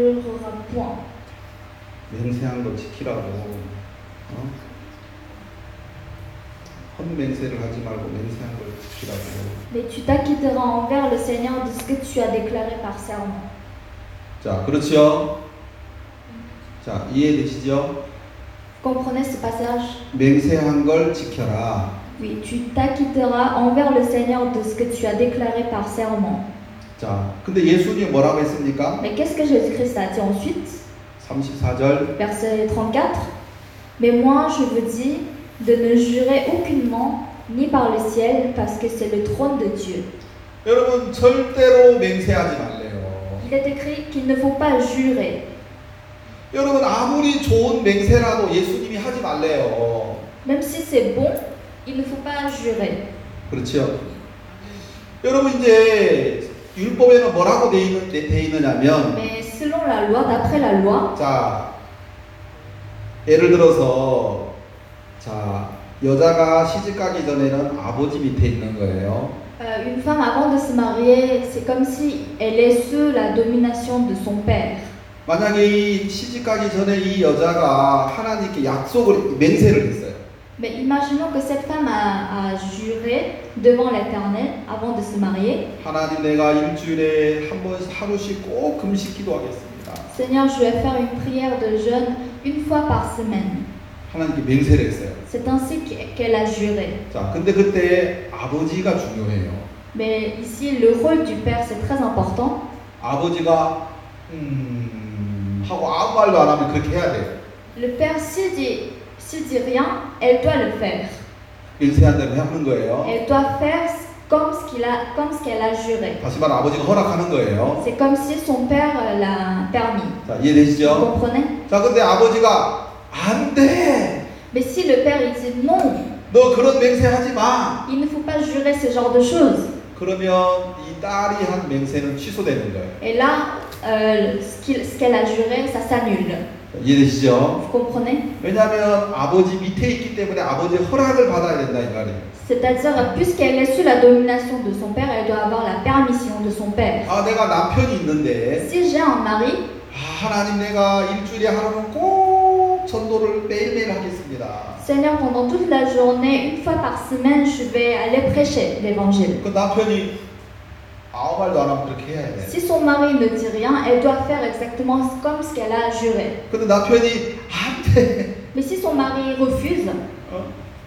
parjureras point. 맹세한 거 지키라고. 어? 헛맹세를 하지 말고 맹세한 걸 지키라고. Mais tu t'acquitteras envers le Seigneur de ce que tu as déclaré par serment. 자, 그렇죠? 자, 이해되시죠? Vous comprenez ce passage? 맹세한 걸 지켜라. Oui, tu t'acquitteras envers le Seigneur de ce que tu as déclaré par serment. 자, 근데 예수님이 뭐라고 했습니까? Mais qu'est-ce que Jésus-Christ a dit ensuite? 삼십사 절. Verset trente-quatre. Mais moi, je vous dis de ne jurer aucunement, ni par le ciel, parce que c'est le trône de Dieu. 여러분 절대로 맹세하지 말래요. Il est écrit qu'il ne faut pas jurer. 여러분 아무리 좋은 맹세라도 예수님이 하지 말래요. Même si c'est bon, il ne faut pas jurer. 그렇죠? 여러분 이제 율법에는 뭐라고 돼, 있는, 돼, 돼 있느냐면 Mais selon la loi, d'après la loi, 자 예를 들어서 자 여자가 시집가기 전에는 아버지 밑에 있는 거예요. euh, une femme avant de se marier, c'est comme si elle est sous la domination de son père. 만약에 이 시집가기 전에 이 여자가 하나님께 약속을 맹세를 했어요. Mais imaginons que cette femme a, a juré devant l'Éternel avant de se marier. 하나님 내가 일주일에 한 번 하루씩 꼭 금식 기도하겠습니다. Seigneur, je vais faire une prière de jeûne une fois par semaine. 하나님께 맹세를 했어요. C'est ainsi qu'elle a juré. 자, 근데 그때 아버지가 중요해요. Mais ici, le rôle du père, c'est très important. 아버지가 음 하고 아무 말도 안 하면 그렇게 해야 돼요. Le père, s'il dit, s'il dit rien, elle doit le faire. 맹세한 대로 하는 거예요. Elle doit faire comme ce qu'il a, comme ce qu'elle a juré. 다시 말해 아버지가 허락하는 거예요. C'est comme si son père euh, l'a permis. 자, Vous 이해되시죠? comprenez? 자, 근데 아버지가 안 돼. Mais si le père il dit non, 너 그런 맹세하지 마. il ne faut pas jurer ce genre de choses. 그러면 이 딸이 한 맹세는 취소되는 거예요. Et là, euh, ce qu'il- ce qu'elle a juré, ça s'annule. 자, 이해되시죠? Vous comprenez? 왜냐하면 아버지 밑에 있기 때문에 아버지의 허락을 받아야 된다 이 말이에요. C'est-à-dire, puisqu'elle est sous la domination de son père, elle doit avoir la permission de son père. 아, 내가 남편이 있는데 Si j'ai un mari, 아, 하나님 내가 일주일에 하루는 꼭 전도를 매일매일 하겠습니다. Seigneur, pendant toute la journée, une fois par semaine, je vais aller prêcher l'évangile. 그 남편이 아무 말도 안 하면 그렇게 해야 돼. Si son mari ne dit rien, elle doit faire exactement comme ce qu'elle a juré. 근데 남편이 안 돼. Mais si son mari refuse, 어?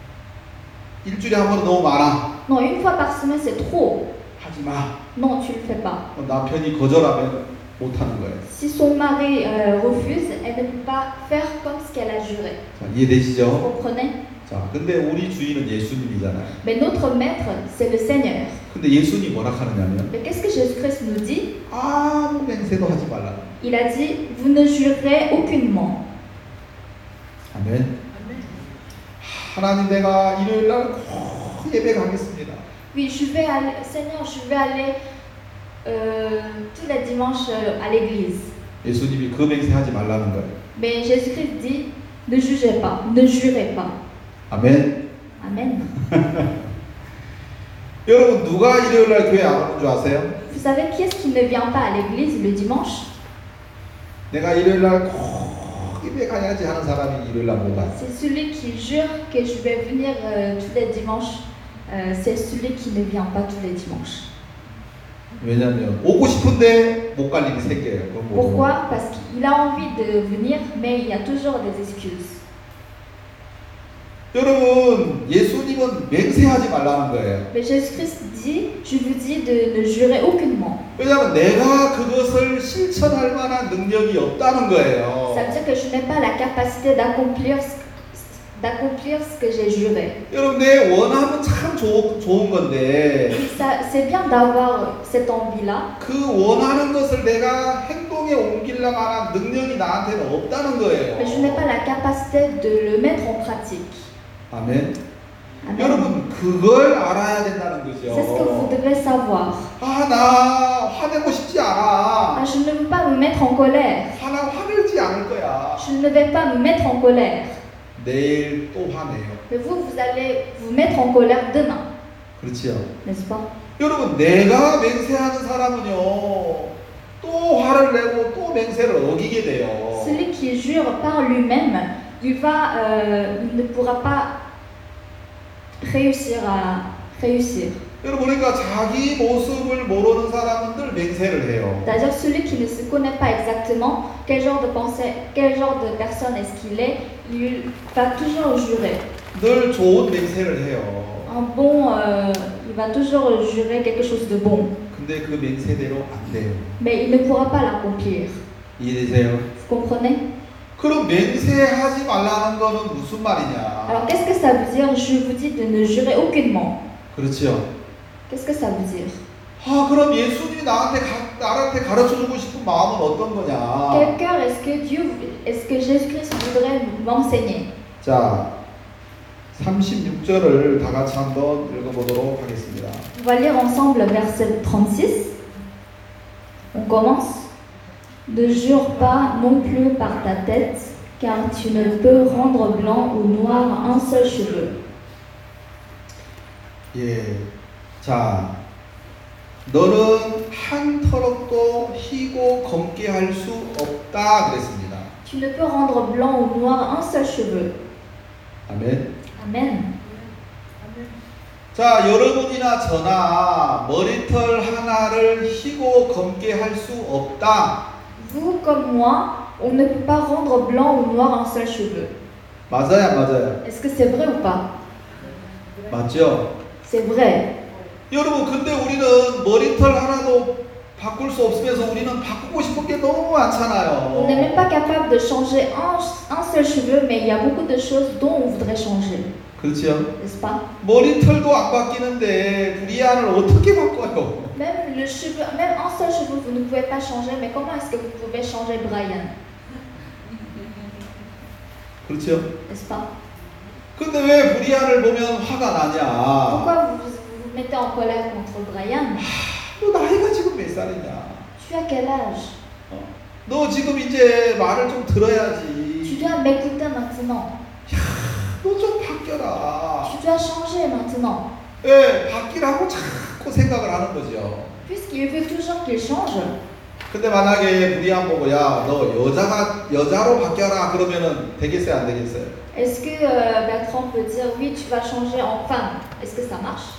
일주일에 한 번 너무 많아. non, une fois par semaine, c'est trop. 하지 마. Non, tu le fais pas. 어, 남편이 거절하면 못 하는 거예요. Si son mari euh, refuse, elle ne peut pas faire comme ce qu'elle a juré. 자, Vous 이해되시죠? comprenez? 자, 근데 우리 주인은 예수님이잖아요. Mais notre maître, c'est le Seigneur. 근데 예수님이 뭐라 하느냐면 Mais qu'est-ce que Jésus-Christ nous dit? 아무 맹세도 하지 말라. Il a dit, vous ne jurerez aucunement. 아멘. Amen. 하나님 내가 일요일 날 꼭 예배 가겠습니다. Oui, je vais aller, Seigneur, je vais aller euh, tous les dimanches euh, à l'église. 예수님이 그 맹세하지 말라는 거예요. Mais Jésus-Christ dit, ne jugez pas, ne jurez pas. 아멘. Amen. 여러분 누가 일요일 날 교회 안 오는 줄 아세요? Vous savez qui est-ce qui ne vient pas à l'église le dimanche? 내가 일요일 날 꼭 예배 가야지 하는 사람이 일요일 날 못 가. C'est celui qui jure que je vais venir euh, tous les dimanches. Euh, c'est celui qui ne vient pas tous les dimanches. 왜냐면 오고 싶은데 못 갈 일이 생겨요. 그건 못 오는 Pourquoi? Parce qu'il a envie de venir, mais il y a toujours des excuses. 여러분 예수님은 맹세하지 말라는 거예요. Mais Jésus-Christ dit, je vous dis de ne jurer aucunement. 왜냐하면 내가 그것을 실천할 만한 능력이 없다는 거예요. Ça veut dire que je n'ai pas la capacité d'accomplir ce, d'accomplir ce que j'ai juré. 여러분 내 원함은 참 좋, 좋은 건데 Oui, ça, c'est bien d'avoir cette envie-là, 그 원하는 것을 내가 행동에 옮길 만한 능력이 나한테는 없다는 거예요. mais je n'ai pas la capacité de le mettre en pratique. 아멘. Amen. 여러분 그걸 알아야 된다는 C'est ce que vous 거죠. devez savoir. 아, 나 화내고 싶지 않아. Ah, je ne veux pas me mettre en colère. 화나 화내지 않을 거야. Je ne vais pas me mettre en colère. 내일 또 화내요. Mais vous, vous allez vous mettre en colère demain, 그렇지요. n'est-ce pas? 여러분 내가 맹세하는 사람은요 또 화를 내고 또 맹세를 어기게 돼요. Celui qui jure par lui-même, il va, euh, il ne pourra pas réussir à réussir. 여러분 그러니까 자기 모습을 모르는 사람은 늘 맹세를 해요. C'est-à-dire celui qui ne se connaît pas exactement quel genre de pensée, quel genre de personne est-ce qu'il est, il va toujours jurer. 늘 좋은 맹세를 해요. Un bon, euh, il va toujours jurer quelque chose de bon, 근데 그 맹세대로 안 돼요. mais il ne pourra pas l'accomplir. 이해되세요? Vous comprenez? 그럼 맹세하지 말라는 거는 무슨 말이냐? Alors qu'est-ce que ça veut dire? Je vous dis de ne jurer aucunement. 그렇죠. Qu'est-ce que ça veut dire? 아 그럼 예수님이 나한테 가, 나한테 가르쳐주고 싶은 마음은 어떤 거냐? Quel cœur est-ce que Dieu, est-ce que Jésus-Christ voudrait m'enseigner? 자, 삼십육 절을 다 같이 한번 읽어보도록 하겠습니다. On va lire ensemble verset trente-six. On commence. Ne jure pas non plus par ta tête, car tu ne peux rendre blanc ou noir un seul cheveu. 예, 자, 너는 한 터럭도 희고 검게 할 수 없다 그랬습니다. Tu ne peux rendre blanc ou noir un seul cheveu. 아멘. Amen. 자, 여러분이나 저나 머리털 하나를 희고 검게 할 수 없다. Vous comme moi, on ne peut pas rendre blanc ou noir un seul cheveu. 맞아요, 맞아요. Est-ce que c'est vrai ou pas? 맞죠? C'est vrai. 여러분, 근데 우리는 머리털 하나도 바꿀 수 없으면서 우리는 바꾸고 싶은 게 너무 많잖아요. On n'est même pas capable de changer un, un seul cheveu, mais il y a beaucoup de choses dont on voudrait changer. 그렇죠? N'est-ce pas? 머리털도 안 바뀌는데 브리안을 어떻게 바꿔요? Même le cheveu, même un seul cheveu, vous ne pouvez pas changer, mais comment est-ce que vous pouvez changer Brian? 그렇죠? N'est-ce pas? 근데 왜 브리안을 보면 화가 나냐? Pourquoi vous vous, vous mettez en colère contre Brian? 너 나이가 지금 몇 살이냐? Tu as quel âge? 어? 너 지금 이제 말을 좀 Tu 들어야지. dois m'écouter maintenant. 너 좀 바뀌어라. Tu dois changer maintenant. 예, 바뀌라고 자꾸 생각을 하는 거죠. Puisqu'il veut toujours qu'il change. 근데 만약에 브리안 보고 야, 너 여자가 여자로 바뀌어라 그러면은 되겠어요, 안 되겠어요? Est-ce que euh, Bertrand peut dire oui, tu vas changer en femme? Est-ce que ça marche?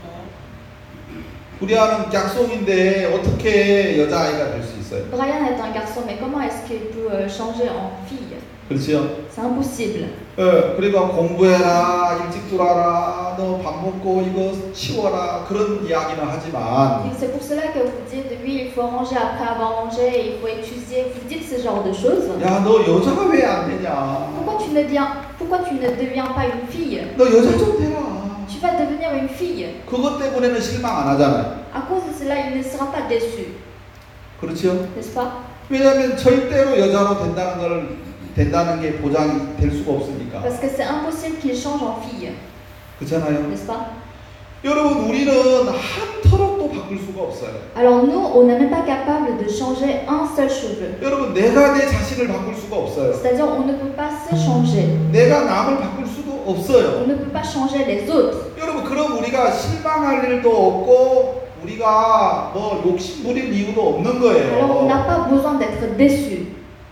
브리안은 짝송인데 어떻게 여자아이가 될 수 있어요? Brian est un garçon, mais comment est-ce qu'il peut euh, changer en fille? 그렇죠? C'est impossible. 예, 그러니까 공부해라, 일찍 들어와라, 너 밥 먹고 이거 치워라 그런 이야기는 하지만 Et c'est pour cela que vous dites oui, il faut ranger après avoir mangé, il faut étudier. Vous dites ce genre de choses. 야, 너 여자가 왜 안 되냐? Pourquoi tu ne deviens, pourquoi tu ne deviens pas une fille? 너 여자 좀 되라. Tu vas devenir une fille. 그것 때문에는 실망 안 하잖아요. À cause de cela, il ne sera pas déçu, 그렇죠? n'est-ce pas? 왜냐하면 절대로 여자로 된다는 걸 된다는 게 보장이 될 수가 없으니까. Parce que c'est impossible qu'il change en fille, 그렇잖아요. n'est-ce pas? 여러분, 우리는 한 터럭도 바꿀 수가 없어요. Alors nous, on n'est même pas capable de changer un seul cheveu. 여러분, 내가 내 자신을 바꿀 수가 없어요. C'est-à-dire, on ne peut pas se changer. 내가 남을 바꿀 수도 없어요. On ne peut pas changer les autres. 여러분, 그럼 우리가 실망할 일도 없고 우리가 뭐 욕심 부릴 이유도 없는 Alors on n'a 거예요. pas besoin d'être déçu.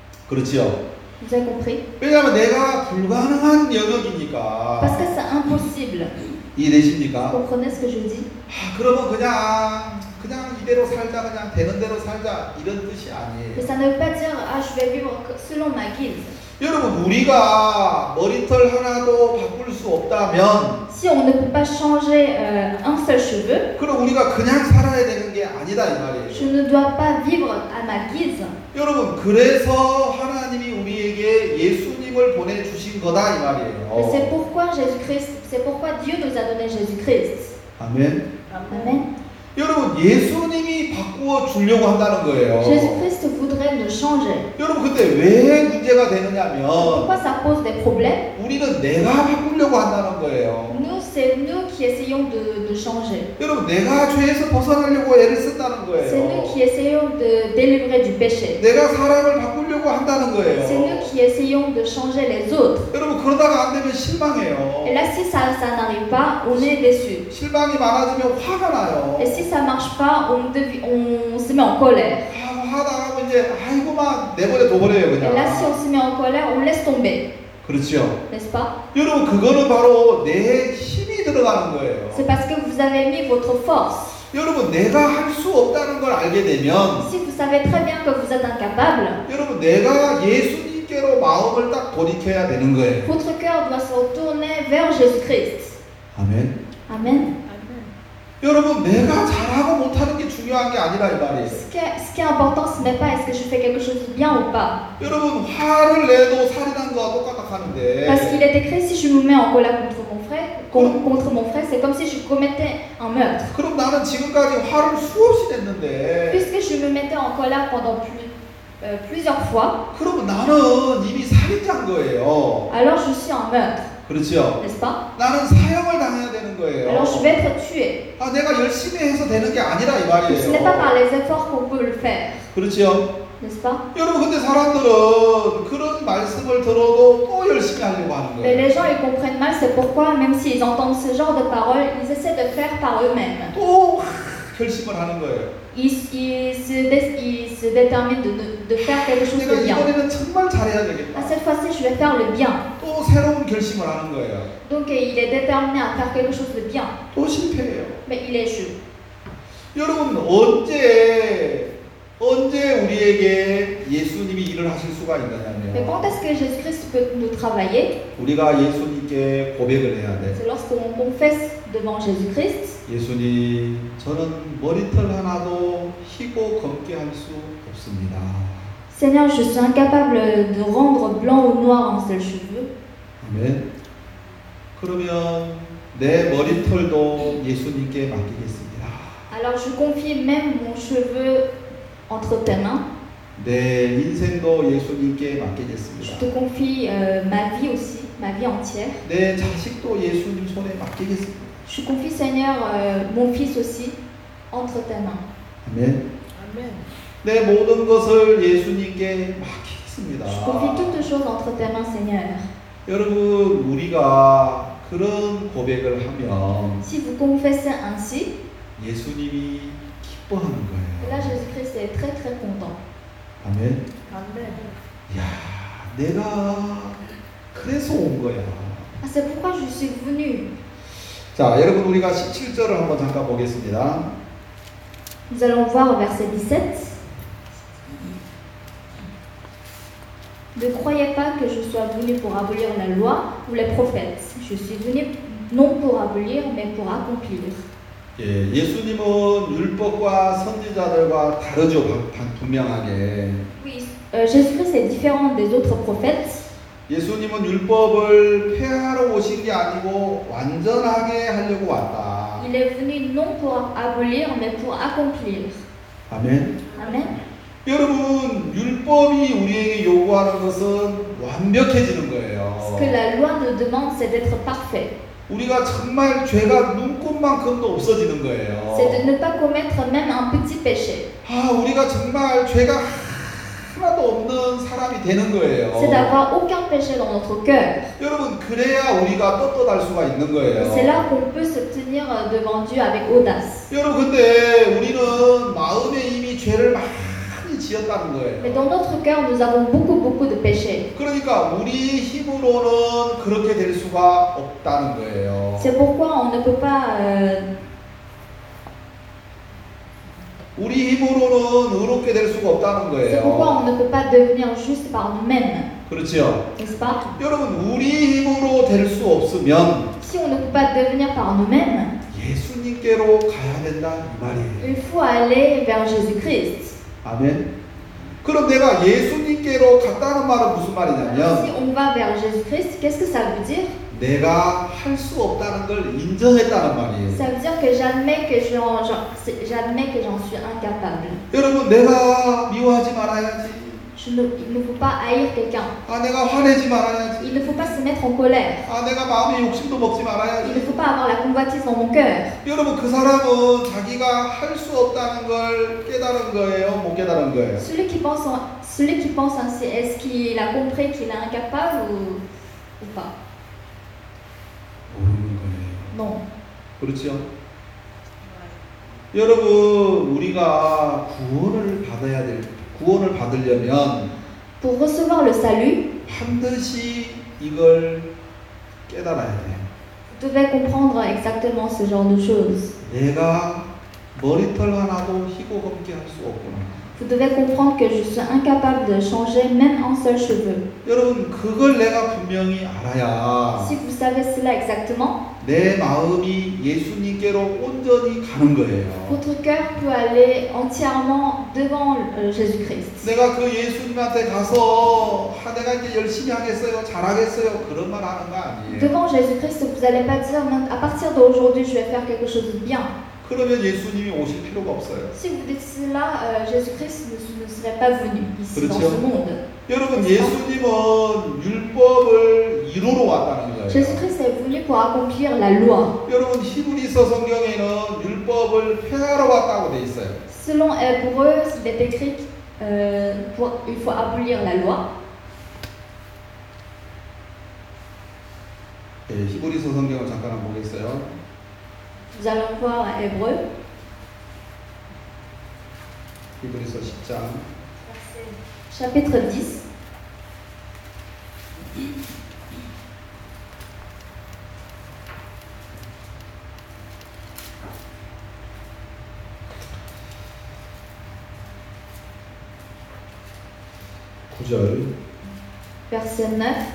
그렇죠. Vous avez compris? 왜냐하면 내가 불가능한 영역이니까. Parce que c'est impossible. Vous 이해되십니까? comprenez ce que je dis? 아, 그러면 그냥 그냥 이대로 살자, 그냥 되는 대로 살자 이런 뜻이 Mais 아니에요. ça ne veut pas dire ah je vais vivre selon ma guise. 여러분, 우리가 머리털 하나도 바꿀 수 없다면 Si on ne peut pas changer euh, un seul cheveu, 그럼 우리가 그냥 살아야 되는 게 아니다 이 말이에요. je ne dois pas vivre à ma guise. 여러분, 그래서 하나님이 우리에게 예수님을 보내주신 거다 이 Mais c'est 말이에요. pourquoi Jésus-Christ, c'est pourquoi Dieu nous a donné Jésus-Christ. 아멘. Amen. 여러분, 예수님이 바꾸어 주려고 한다는 거예요. Jésus-Christ voudrait nous changer. 여러분, 근데 왜 문제가 되느냐면 Pourquoi ça pose des problèmes? 우리는 내가 바꾸려고 한다는 거예요. Nous, c'est nous qui essayons de, de changer. 여러분, 내가 죄에서 벗어나려고 애를 쓴다는 C'est nous 거예요. qui essayons de délivrer du péché. 내가 사람을 바꾸려고 한다는 C'est nous 거예요. qui essayons de changer les autres. 여러분, 그러다가 안 되면 Et 실망해요. là, si ça, ça n'arrive pas, on est déçu. 실망이 많아지면 화가 나요. Et si ça marche pas, on, devi- on se met en colère. 아, 화나고 이제 아이고만 내버려 둬버려요 Et là, si 그냥. on se met en colère, on laisse tomber. 그렇죠. N'est-ce pas? 여러분, 그거는 바로 내 힘이 힘이 들어가는 거예요. C'est parce que vous avez mis votre force. 여러분 내가 할 수 없다는 걸 알게 되면 Si vous savez très bien que vous êtes incapable, 여러분 내가 예수님께로 마음을 딱 돌이켜야 되는 거예요. votre cœur doit se retourner vers Jésus-Christ. 아멘. Amen. Amen. 여러분 내가 잘하고 못하는 게 중요한 게 아니라 이 말이에요. Ce qui est, ce qui est important, ce n'est pas est-ce que je fais quelque chose de bien ou pas. 여러분 화를 내도 살인한 거와 똑같다 하는데 Parce qu'il est écrit, si je me mets en colère contre mon frère, con- contre mon frère, c'est comme si je commettais un meurtre. 그럼 나는 지금까지 화를 수없이 냈는데 Puisque je me mettais en colère pendant plus- euh, plusieurs fois, 그러면 나는 이미 살인자인 거예요. alors je suis un meurtre, 그렇죠? n'est-ce pas? 나는 사형을 당해야 되는 거예요. Alors je vais être tué. 아 내가 열심히 해서 되는 게 아니라 이 Ce n'est pas par 말이에요. les efforts qu'on peut le faire, 그렇죠? n'est-ce pas? 여러분 근데 사람들은 그런 말씀을 들어도 또 열심히 하려고 하는 Mais 거예요. les gens, ils comprennent mal, c'est pourquoi, même s'ils entendent ce genre de paroles, ils essaient de faire par eux-mêmes. 또 하, 결심을 하는 거예요. Ils, ils, se, dé- ils se déterminent de, de- de faire quelque chose 내가 de bien. 이번에는 정말 잘해야 Ah, 되겠다. cette fois-ci, je vais faire le bien. 또 새로운 결심을 하는 거예요. Donc, euh, il est déterminé à faire quelque chose de bien, 또 실패해요. mais il échoue. 여러분 언제 언제 우리에게 예수님이 일을 하실 수가 Mais 있느냐면 quand est-ce que Jésus-Christ peut nous travailler? 우리가 예수님께 고백을 해야 돼. C'est lorsqu'on confesse devant Jésus-Christ: 예수님, 저는 머리털 하나도 희고 검게 할 수 없습니다. Seigneur, je suis incapable de rendre blanc ou noir un seul cheveu. 아멘. 그러면 내 머리털도 예수님께 맡기겠습니다. Alors, je confie même mon cheveu entre tes mains. 내 인생도 예수님께 Je 맡기겠습니다. te confie euh, ma vie aussi, ma vie entière. 내 자식도 예수님 손에 맡기겠습니다. Je confie, Seigneur, euh, mon fils aussi entre tes mains. 아멘. Amen. 내 모든 것을 예수님께 맡기겠습니다. Je confie toutes choses entre tes mains, Seigneur. 여러분, 우리가 그런 고백을 하면 Si vous confessez ainsi, 예수님이 기뻐하는 là 거예요. Jésus-Christ est très très content. 아멘. Amen. 야, 내가 그래서 온 거야. Ah, c'est pourquoi je suis venu. 자, 여러분 우리가 십칠 절을 한번 잠깐 보겠습니다. Nous allons voir au verset dix-sept. Ne croyez pas que je sois venu pour abolir la loi ou les prophètes. Je suis venu non pour abolir, mais pour accomplir. 예, 예수님은 율법과 선지자들과 다르죠, 방- 방- 분명하게. Oui, euh, Jésus-Christ est différent des autres prophètes. 예수님은 율법을 폐하러 오신 게 아니고 완전하게 하려고 왔다. Il est venu non pour abolir, mais pour accomplir. 아멘. Amen. 여러분, 율법이 우리에게 요구하는 것은 완벽해지는 Ce que 거예요. la loi nous demande, c'est d'être parfait. 우리가 정말 죄가 눈꽃만큼도 없어지는 거예요. C'est de ne pas commettre même un petit péché. 아, 우리가 정말 죄가 하나도 없는 사람이 되는 거예요. C'est d'avoir aucun péché dans notre cœur. 여러분, 그래야 우리가 떳떳할 수가 있는 거예요. C'est là qu'on peut se tenir devant Dieu avec audace. 여러분, 근데 우리는 마음에 이미 죄를 많이 지었다는 Mais 거예요. dans notre cœur, nous avons beaucoup, beaucoup de péchés. 그러니까 우리 힘으로는 그렇게 될 수가 없다는 거예요. C'est pourquoi on ne peut pas... euh, 우리 힘으로는 의롭게 될 수가 없다는 c'est pourquoi 거예요. on ne peut pas devenir juste par nous-mêmes. 그렇죠? N'est-ce pas? 여러분, 우리 힘으로 될 수 없으면 Si on ne peut pas devenir par nous-mêmes, 예수님께로 가야 된다 이 말이에요. il faut aller vers Jésus-Christ. 아멘. 그럼 내가 예수님께로 갔다는 말은 무슨 Si 말이냐면 on va vers Jésus-Christ, qu'est-ce que ça veut dire? 내가 할 수 없다는 걸 인정했다는 말이에요. Ça veut dire que j'admets que j'en, j'en- c'est- j'admets que j'en suis incapable. 여러분, 내가 미워하지 말아야지. Je ne- il ne faut pas haïr quelqu'un. 아, 내가 화내지 말아야지. Il ne faut pas se mettre en colère. 아, 내가 마음에 욕심도 먹지 Il ne 말아야지. faut pas avoir la convoitise dans mon cœur. 여러분, 그 사람은 자기가 할 수 없다는 걸 깨달은 거예요? 못 깨달은 거예요? Celui qui pense, en- celui qui pense ainsi, est-ce qu'il a compris qu'il est incapable ou, ou pas? 모르는 거예요. Non. 그렇죠? 여러분, 우리가 구원을 받아야 될, 구원을 받으려면 Pour recevoir le salut, 반드시 이걸 깨달아야 돼요. Vous devez comprendre exactement ce genre de choses. 내가 머리털 하나도 희고 검게 할 수 없구나. Vous devez comprendre que je suis incapable de changer même un seul cheveu. 여러분 그걸 내가 분명히 알아야 Si vous savez cela exactement, 내 마음이 예수님께로 온전히 가는 거예요. votre cœur peut aller entièrement devant euh, Jésus-Christ. 내가 그 예수님한테 가서 아, 내가 이제 열심히 하겠어요, 잘하겠어요 그런 말 하는 거 아니에요. Devant Jésus-Christ, vous n'allez pas dire à partir d'aujourd'hui je vais faire quelque chose de bien. 그러면 예수님이 오실 필요가 없어요. Si vous dites cela, euh, Jésus-Christ ne, ne serait pas venu ici dans 그렇죠. ce monde. 여러분 예수님은 율법을 이루러 왔다는 거예요. Jésus-Christ est venu pour accomplir la loi. 여러분 히브리서 성경에는 율법을 폐하러 왔다고 돼 있어요. Selon Hébreux, il est écrit euh, pour, il faut abolir la loi. 네, 히브리서 성경을 잠깐 한번 보겠어요. Nous allons voir Hébreux. 히브리서 십 장 Chapitre dix. 구 절. Verset neuf.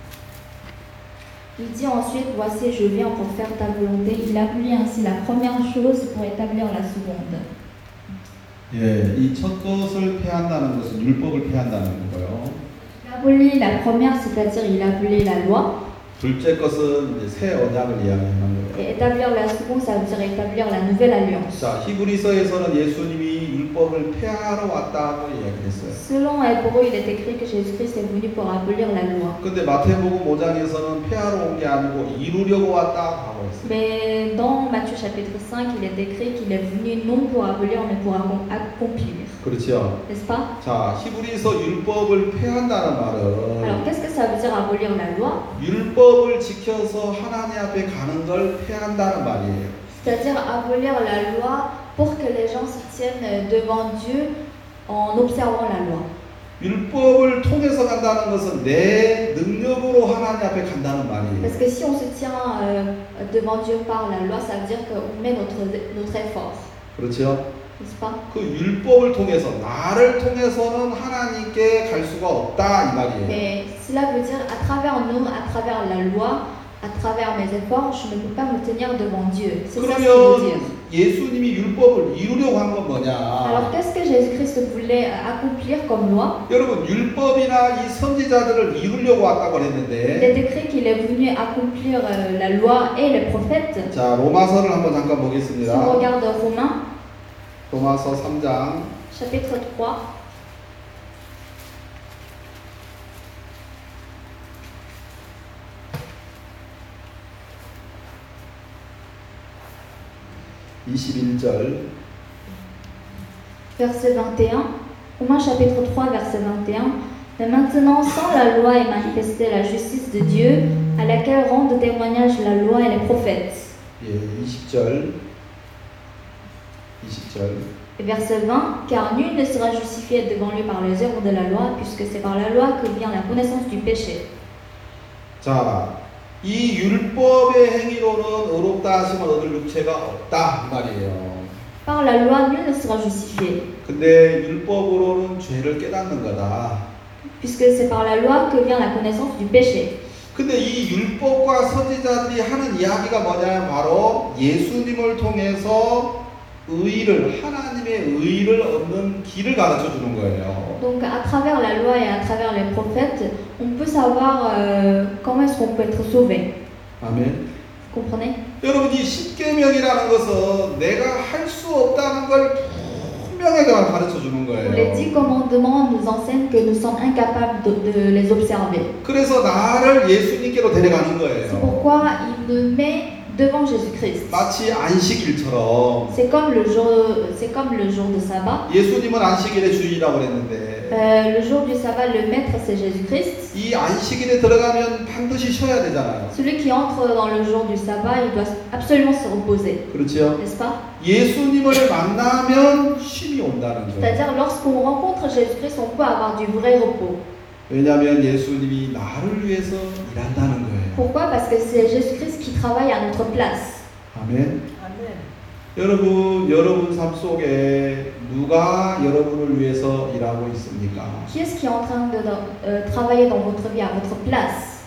Il dit ensuite, voici, je viens pour faire ta volonté. Il abolit ainsi la première chose pour établir la seconde. 예, 이 첫 것을 폐한다는 것은 율법을 폐한다는 거고요. Il abolit la première, c'est-à-dire il abolit la loi. 둘째 것은 이제 새 언약을 이야기하는 거예요. Et établir la seconde, ça veut dire établir la nouvelle alliance. 자, 히브리서에서는 예수님이 율법을 폐하러 왔다고 이야기했어요. Selon Hébreux, il est écrit que Jésus-Christ est venu pour abolir la loi. 근데 마태복음 오 장에서는 폐하러 온 게 아니고 이루려고 왔다 하고 있어요. Mais dans Matthieu chapitre cinq, il est écrit qu'il est venu non pour abolir, mais pour accom- accomplir. 그렇죠. N'est-ce pas? 자, 히브리서 율법을 폐한다는 Alors, 말은 qu'est-ce que ça veut dire abolir la loi? 율법을 지켜서 하나님 앞에 가는 걸 폐한다는 말이에요. C'est-à-dire abolir la loi pour que les gens se tiennent devant Dieu en observant la loi. 율법을 통해서 간다는 것은 내 능력으로 하나님 앞에 간다는 말이에요. Parce que si on se tient euh, devant Dieu par la loi, ça veut dire qu'on met notre, notre effort. 그렇죠? N'est-ce pas? 그 율법을 통해서 나를 통해서는 하나님께 갈 수가 없다 이 말이에요. Mais cela veut dire à travers nous, à travers la loi, à travers mes efforts, je ne peux pas me tenir devant Dieu. C'est ça ce qu'il veut dire. 그러면 예수님이 율법을 이루려고 한 건 Alors 뭐냐? qu'est-ce que Jésus-Christ voulait accomplir comme loi? 여러분 율법이나 이 선지자들을 이루려고 왔다고 Il 그랬는데 est écrit qu'il est venu accomplir euh, la loi et les prophètes. 자 로마서를 한번 잠깐 Si on 보겠습니다. regarde Romains, 로마서 삼 장 chapitre trois, 이십일 절 verset vingt et un. Romains chapitre trois, verset vingt et un. Mais maintenant, sans la loi est manifestée la justice de Dieu, à laquelle rendent témoignage la loi et les prophètes. 예, 이십 절 이십 절 Et verset vingt. Car nul ne sera justifié devant lui par les œuvres de la loi, puisque c'est par la loi que vient la connaissance du péché. 자, 이 율법의 행위로는 의롭다 하심을 얻을 육체가 없다 이 말이에요. Par la loi, nul ne sera justifié, 근데 율법으로는 죄를 깨닫는 거다. puisque c'est par la loi que vient la connaissance du péché. 근데 이 율법과 선지자들이 하는 이야기가 뭐냐면 바로 예수님을 통해서 의를 하나님의 의를 얻는 길을 가르쳐 주는 거예요. Donc à travers la loi et à travers les prophètes, on peut savoir euh, comment est-ce qu'on peut être sauvé. 아멘. Vous comprenez? 여러분 이 십계명이라는 것은 내가 할 수 없다는 걸 분명하게 가르쳐 주는 Les dix 거예요. commandements nous enseignent que nous sommes incapables de, de les observer. 그래서 나를 예수님께로 데려가는 C'est 거예요. pourquoi il me met devant Jésus-Christ. 마치 안식일처럼 C'est comme le jour, c'est comme le jour de sabbat. 예수님은 안식일의 주인이라고 그랬는데 Euh, le jour du sabbat, le maître c'est Jésus-Christ. 이 안식일에 들어가면 반드시 쉬어야 되잖아요. Celui qui entre dans le jour du sabbat, il doit absolument se reposer, 그렇죠? n'est-ce pas? 예수님을 만나면 쉼이 온다는 거예요. C'est-à-dire lorsqu'on rencontre Jésus-Christ, on peut avoir du vrai repos. 왜냐하면 예수님이 나를 위해서 일한다는 거예요. Pourquoi? Parce que c'est Jésus-Christ qui travaille à notre place. 아멘. Amen. 여러분, 여러분 삶 속에 누가 여러분을 위해서 일하고 있습니까? Qui est-ce qui est en train de euh, travailler dans votre vie à votre place?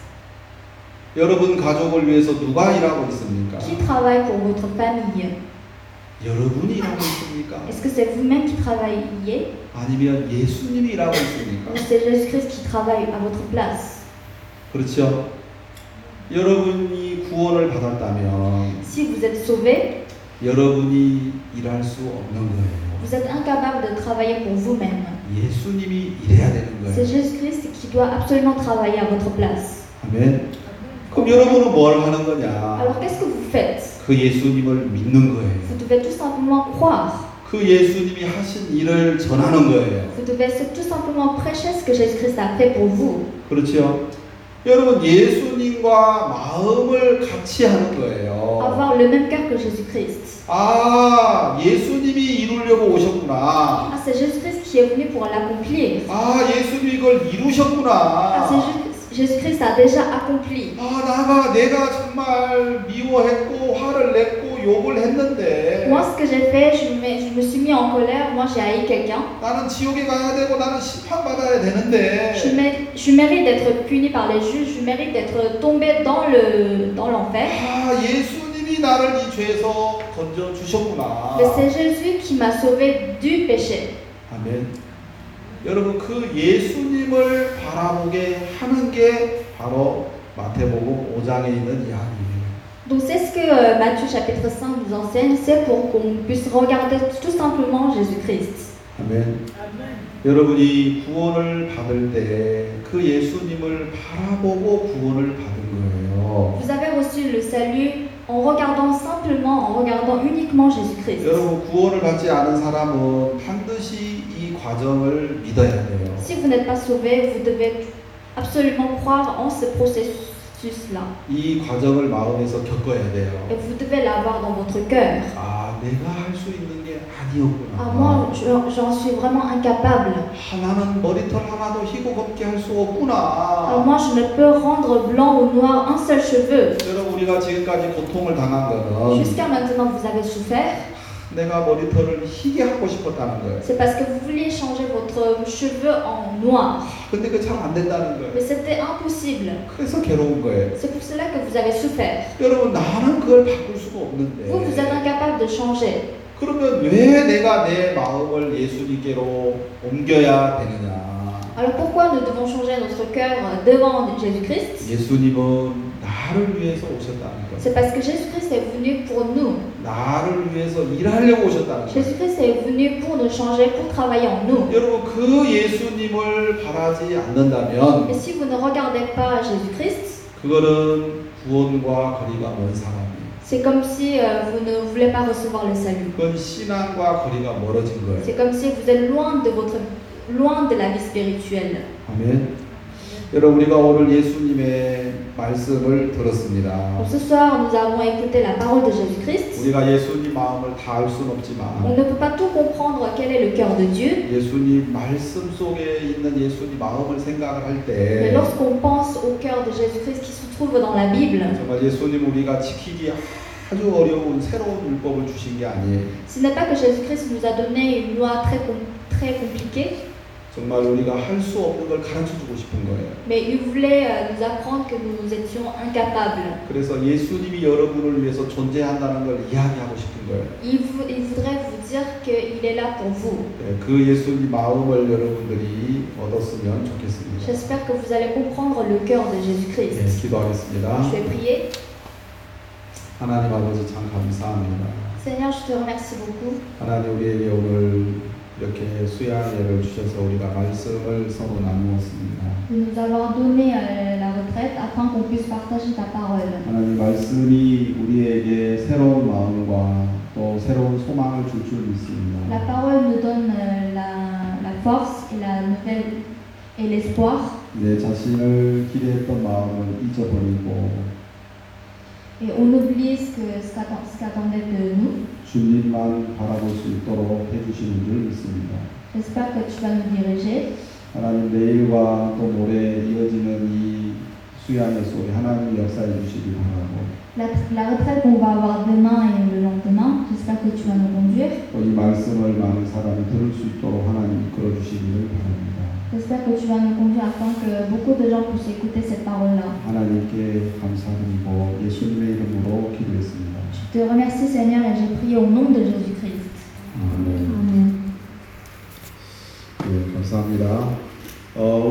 여러분 가족을 위해서 누가 일하고 있습니까? Qui travaille pour votre famille? 여러분이 일하고 있습니까? Est-ce que c'est vous-même qui travaillez 아니면 예수님이 일하고 있습니까? ou c'est Jésus-Christ qui travaille à votre place? 그렇죠? 여러분이 구원을 받았다면 Si vous êtes sauvé, 여러분이 일할 수 없는 거예요. vous êtes incapable de travailler pour vous-même. 예수님이 일해야 되는 C'est 거예요. Jésus-Christ qui doit absolument travailler à votre place. 아멘. 그럼 여러분은 뭘 하는 거냐? Alors qu'est-ce que vous faites? 그 예수님을 믿는 거예요. Vous devez tout simplement croire. 그 예수님이 하신 일을 전하는 거예요. Vous devez tout simplement prêcher ce que Jésus-Christ a fait pour vous. 그렇죠? 여러분 예수님과 마음을 같이 하는 거예요. Avoir le même cœur que Jésus-Christ. 아, 예수님이 이루려고 오셨구나. Ah, c'est Jésus-Christ qui est venu pour l'accomplir. 아, 예수님이 이걸 Ah, 이루셨구나. c'est Jésus- Jésus-Christ a déjà accompli. 아, 나가 내가 정말 미워했고 화를 냈고 욕을 했는데 Moi, ce que j'ai fait, je me, je me suis mis en colère. Moi, j'ai haï quelqu'un. 나는 지옥에 가야 되고 나는 심판받아야 되는데 Je, mé- je mérite d'être puni par les juges. Je mérite d'être tombé dans le dans l'enfer. 아, 예수님이 나를 이 죄에서 건져 주셨구나. Mais c'est Jésus qui m'a sauvé du péché. 아멘. 여러분 그 예수님을 바라보게 하는 게 바로 마태복음 오 장에 있는 이야기예요. Donc c'est ce que euh, Matthieu chapitre cinq nous enseigne, c'est pour qu'on puisse regarder tout simplement Jésus-Christ. 아멘. Amen. 여러분이 구원을 받을 때 그 예수님을 바라보고 구원을 받은 거예요. Vous avez reçu le salut en regardant simplement, en regardant uniquement Jésus-Christ. 여러분 구원을 받지 않은 사람은 반드시 이 과정을 믿어야 돼요. Si vous n'êtes pas sauvé, vous devez absolument croire en ce processus-là. 이 과정을 마음에서 겪어야 돼요. Et vous devez l'avoir dans votre cœur. 아, 내가 할 수 있는 게 Ah, 아니었구나. moi, je- j'en suis vraiment incapable. 하나는 머리털 하나도 희고 곱게 할 수 Ah, 없구나. moi, je ne peux rendre blanc ou noir un seul cheveu. 여러분 우리가 지금까지 고통을 당한 거는 Jusqu'à maintenant, vous avez souffert. 내가 머리털을 희게 하고 싶었다는 거예요. C'est parce que vous vouliez changer votre cheveu en noir. 근데 그 잘 안 된다는 거예요. Mais c'était impossible. 그래서 괴로운 거예요. C'est pour cela que vous avez souffert. 여러분 나는 그걸 바꿀 수가 없는데 Vous, vous êtes incapable de changer. 그러면 왜 내가 내 마음을 예수님께로 옮겨야 되느냐? Alors pourquoi nous devons changer notre cœur devant Jésus-Christ? 예수님은 나를 위해서 오셨다는 거예요. C'est parce que Jésus-Christ est venu pour nous. 나를 위해서 일하려고 오셨다는 거예요. Jésus-Christ est venu pour nous changer, pour travailler en nous. 여러분 그 예수님을 바라지 않는다면 Et si vous ne regardez pas Jésus-Christ, 그거는 구원과 거리가 먼 사람이에요. c'est comme si euh, vous ne voulez pas recevoir le salut. 그건 신앙과 거리가 멀어진 거예요. C'est comme si vous êtes loin de votre, loin de la vie spirituelle. 아멘. 여러분 우리가 오늘 예수님의 말씀을 들었습니다. Donc ce soir, nous avons écouté la parole de Jésus-Christ. 우리가 예수님 마음을 다 알 수는 On 없지만 ne peut pas tout comprendre quel est le cœur de Dieu, 예수님 말씀 속에 있는 예수님 마음을 생각을 할 mais 때 lorsqu'on pense au cœur de Jésus-Christ qui se trouve dans la Bible, 정말 예수님 우리가 지키기 아주 어려운 새로운 율법을 주신 게 아니에요. ce n'est pas que Jésus-Christ nous a donné une loi très, com- très compliquée, 정말 우리가 할 수 없는 걸 가르쳐 주고 싶은 거예요. mais il voulait euh, nous apprendre que nous étions incapables. 그래서 예수님이 여러분을 위해서 존재한다는 걸 이야기하고 싶은 거예요. Il, vou- il voudrait vous dire qu'il est là pour vous. 네, 그 예수님 마음을 여러분들이 얻었으면 좋겠습니다. J'espère que vous allez comprendre le cœur de 네, Jésus-Christ. 기도하겠습니다. Je vais prier. 하나님 아버지 참 감사합니다. Seigneur, je te remercie beaucoup. 하나님 우리에게 오늘 이렇게 수양예를 주셔서 우리가 말씀을 서로 나누었습니다. De nous avoir donné euh, la retraite afin qu'on puisse partager ta parole. 하나님 말씀이 우리에게 새로운 마음과 또 새로운 소망을 줄 줄 믿습니다. La parole nous donne euh, la, la force et la nouvelle et l'espoir. 내 자신을 기대했던 마음을 잊어버리고 Et on oublie ce que ce qu'attend- ce qu'attendait de nous. 주님만 바라볼 수 있도록 해주시는 줄 믿습니다. J'espère que tu vas nous diriger. 하나님 내일과 또 모레 이어지는 이 주의 안에서 우리 하나님 역사해 주시기 바라고 La, la retraite qu'on va avoir demain et le lendemain, j'espère que tu vas nous conduire. 또 이 말씀을 많은 사람이 들을 수 있도록 하나님 이끌어 주시기를 바랍니다. J'espère que tu vas nous conduire afin que beaucoup de gens puissent écouter cette parole-là. 하나님께 감사드리고 예수님의 이름으로 기도했습니다. Je te remercie Seigneur et j'ai prié au nom de Jésus-Christ. 아멘. Amen. 네, 감사합니다. 어,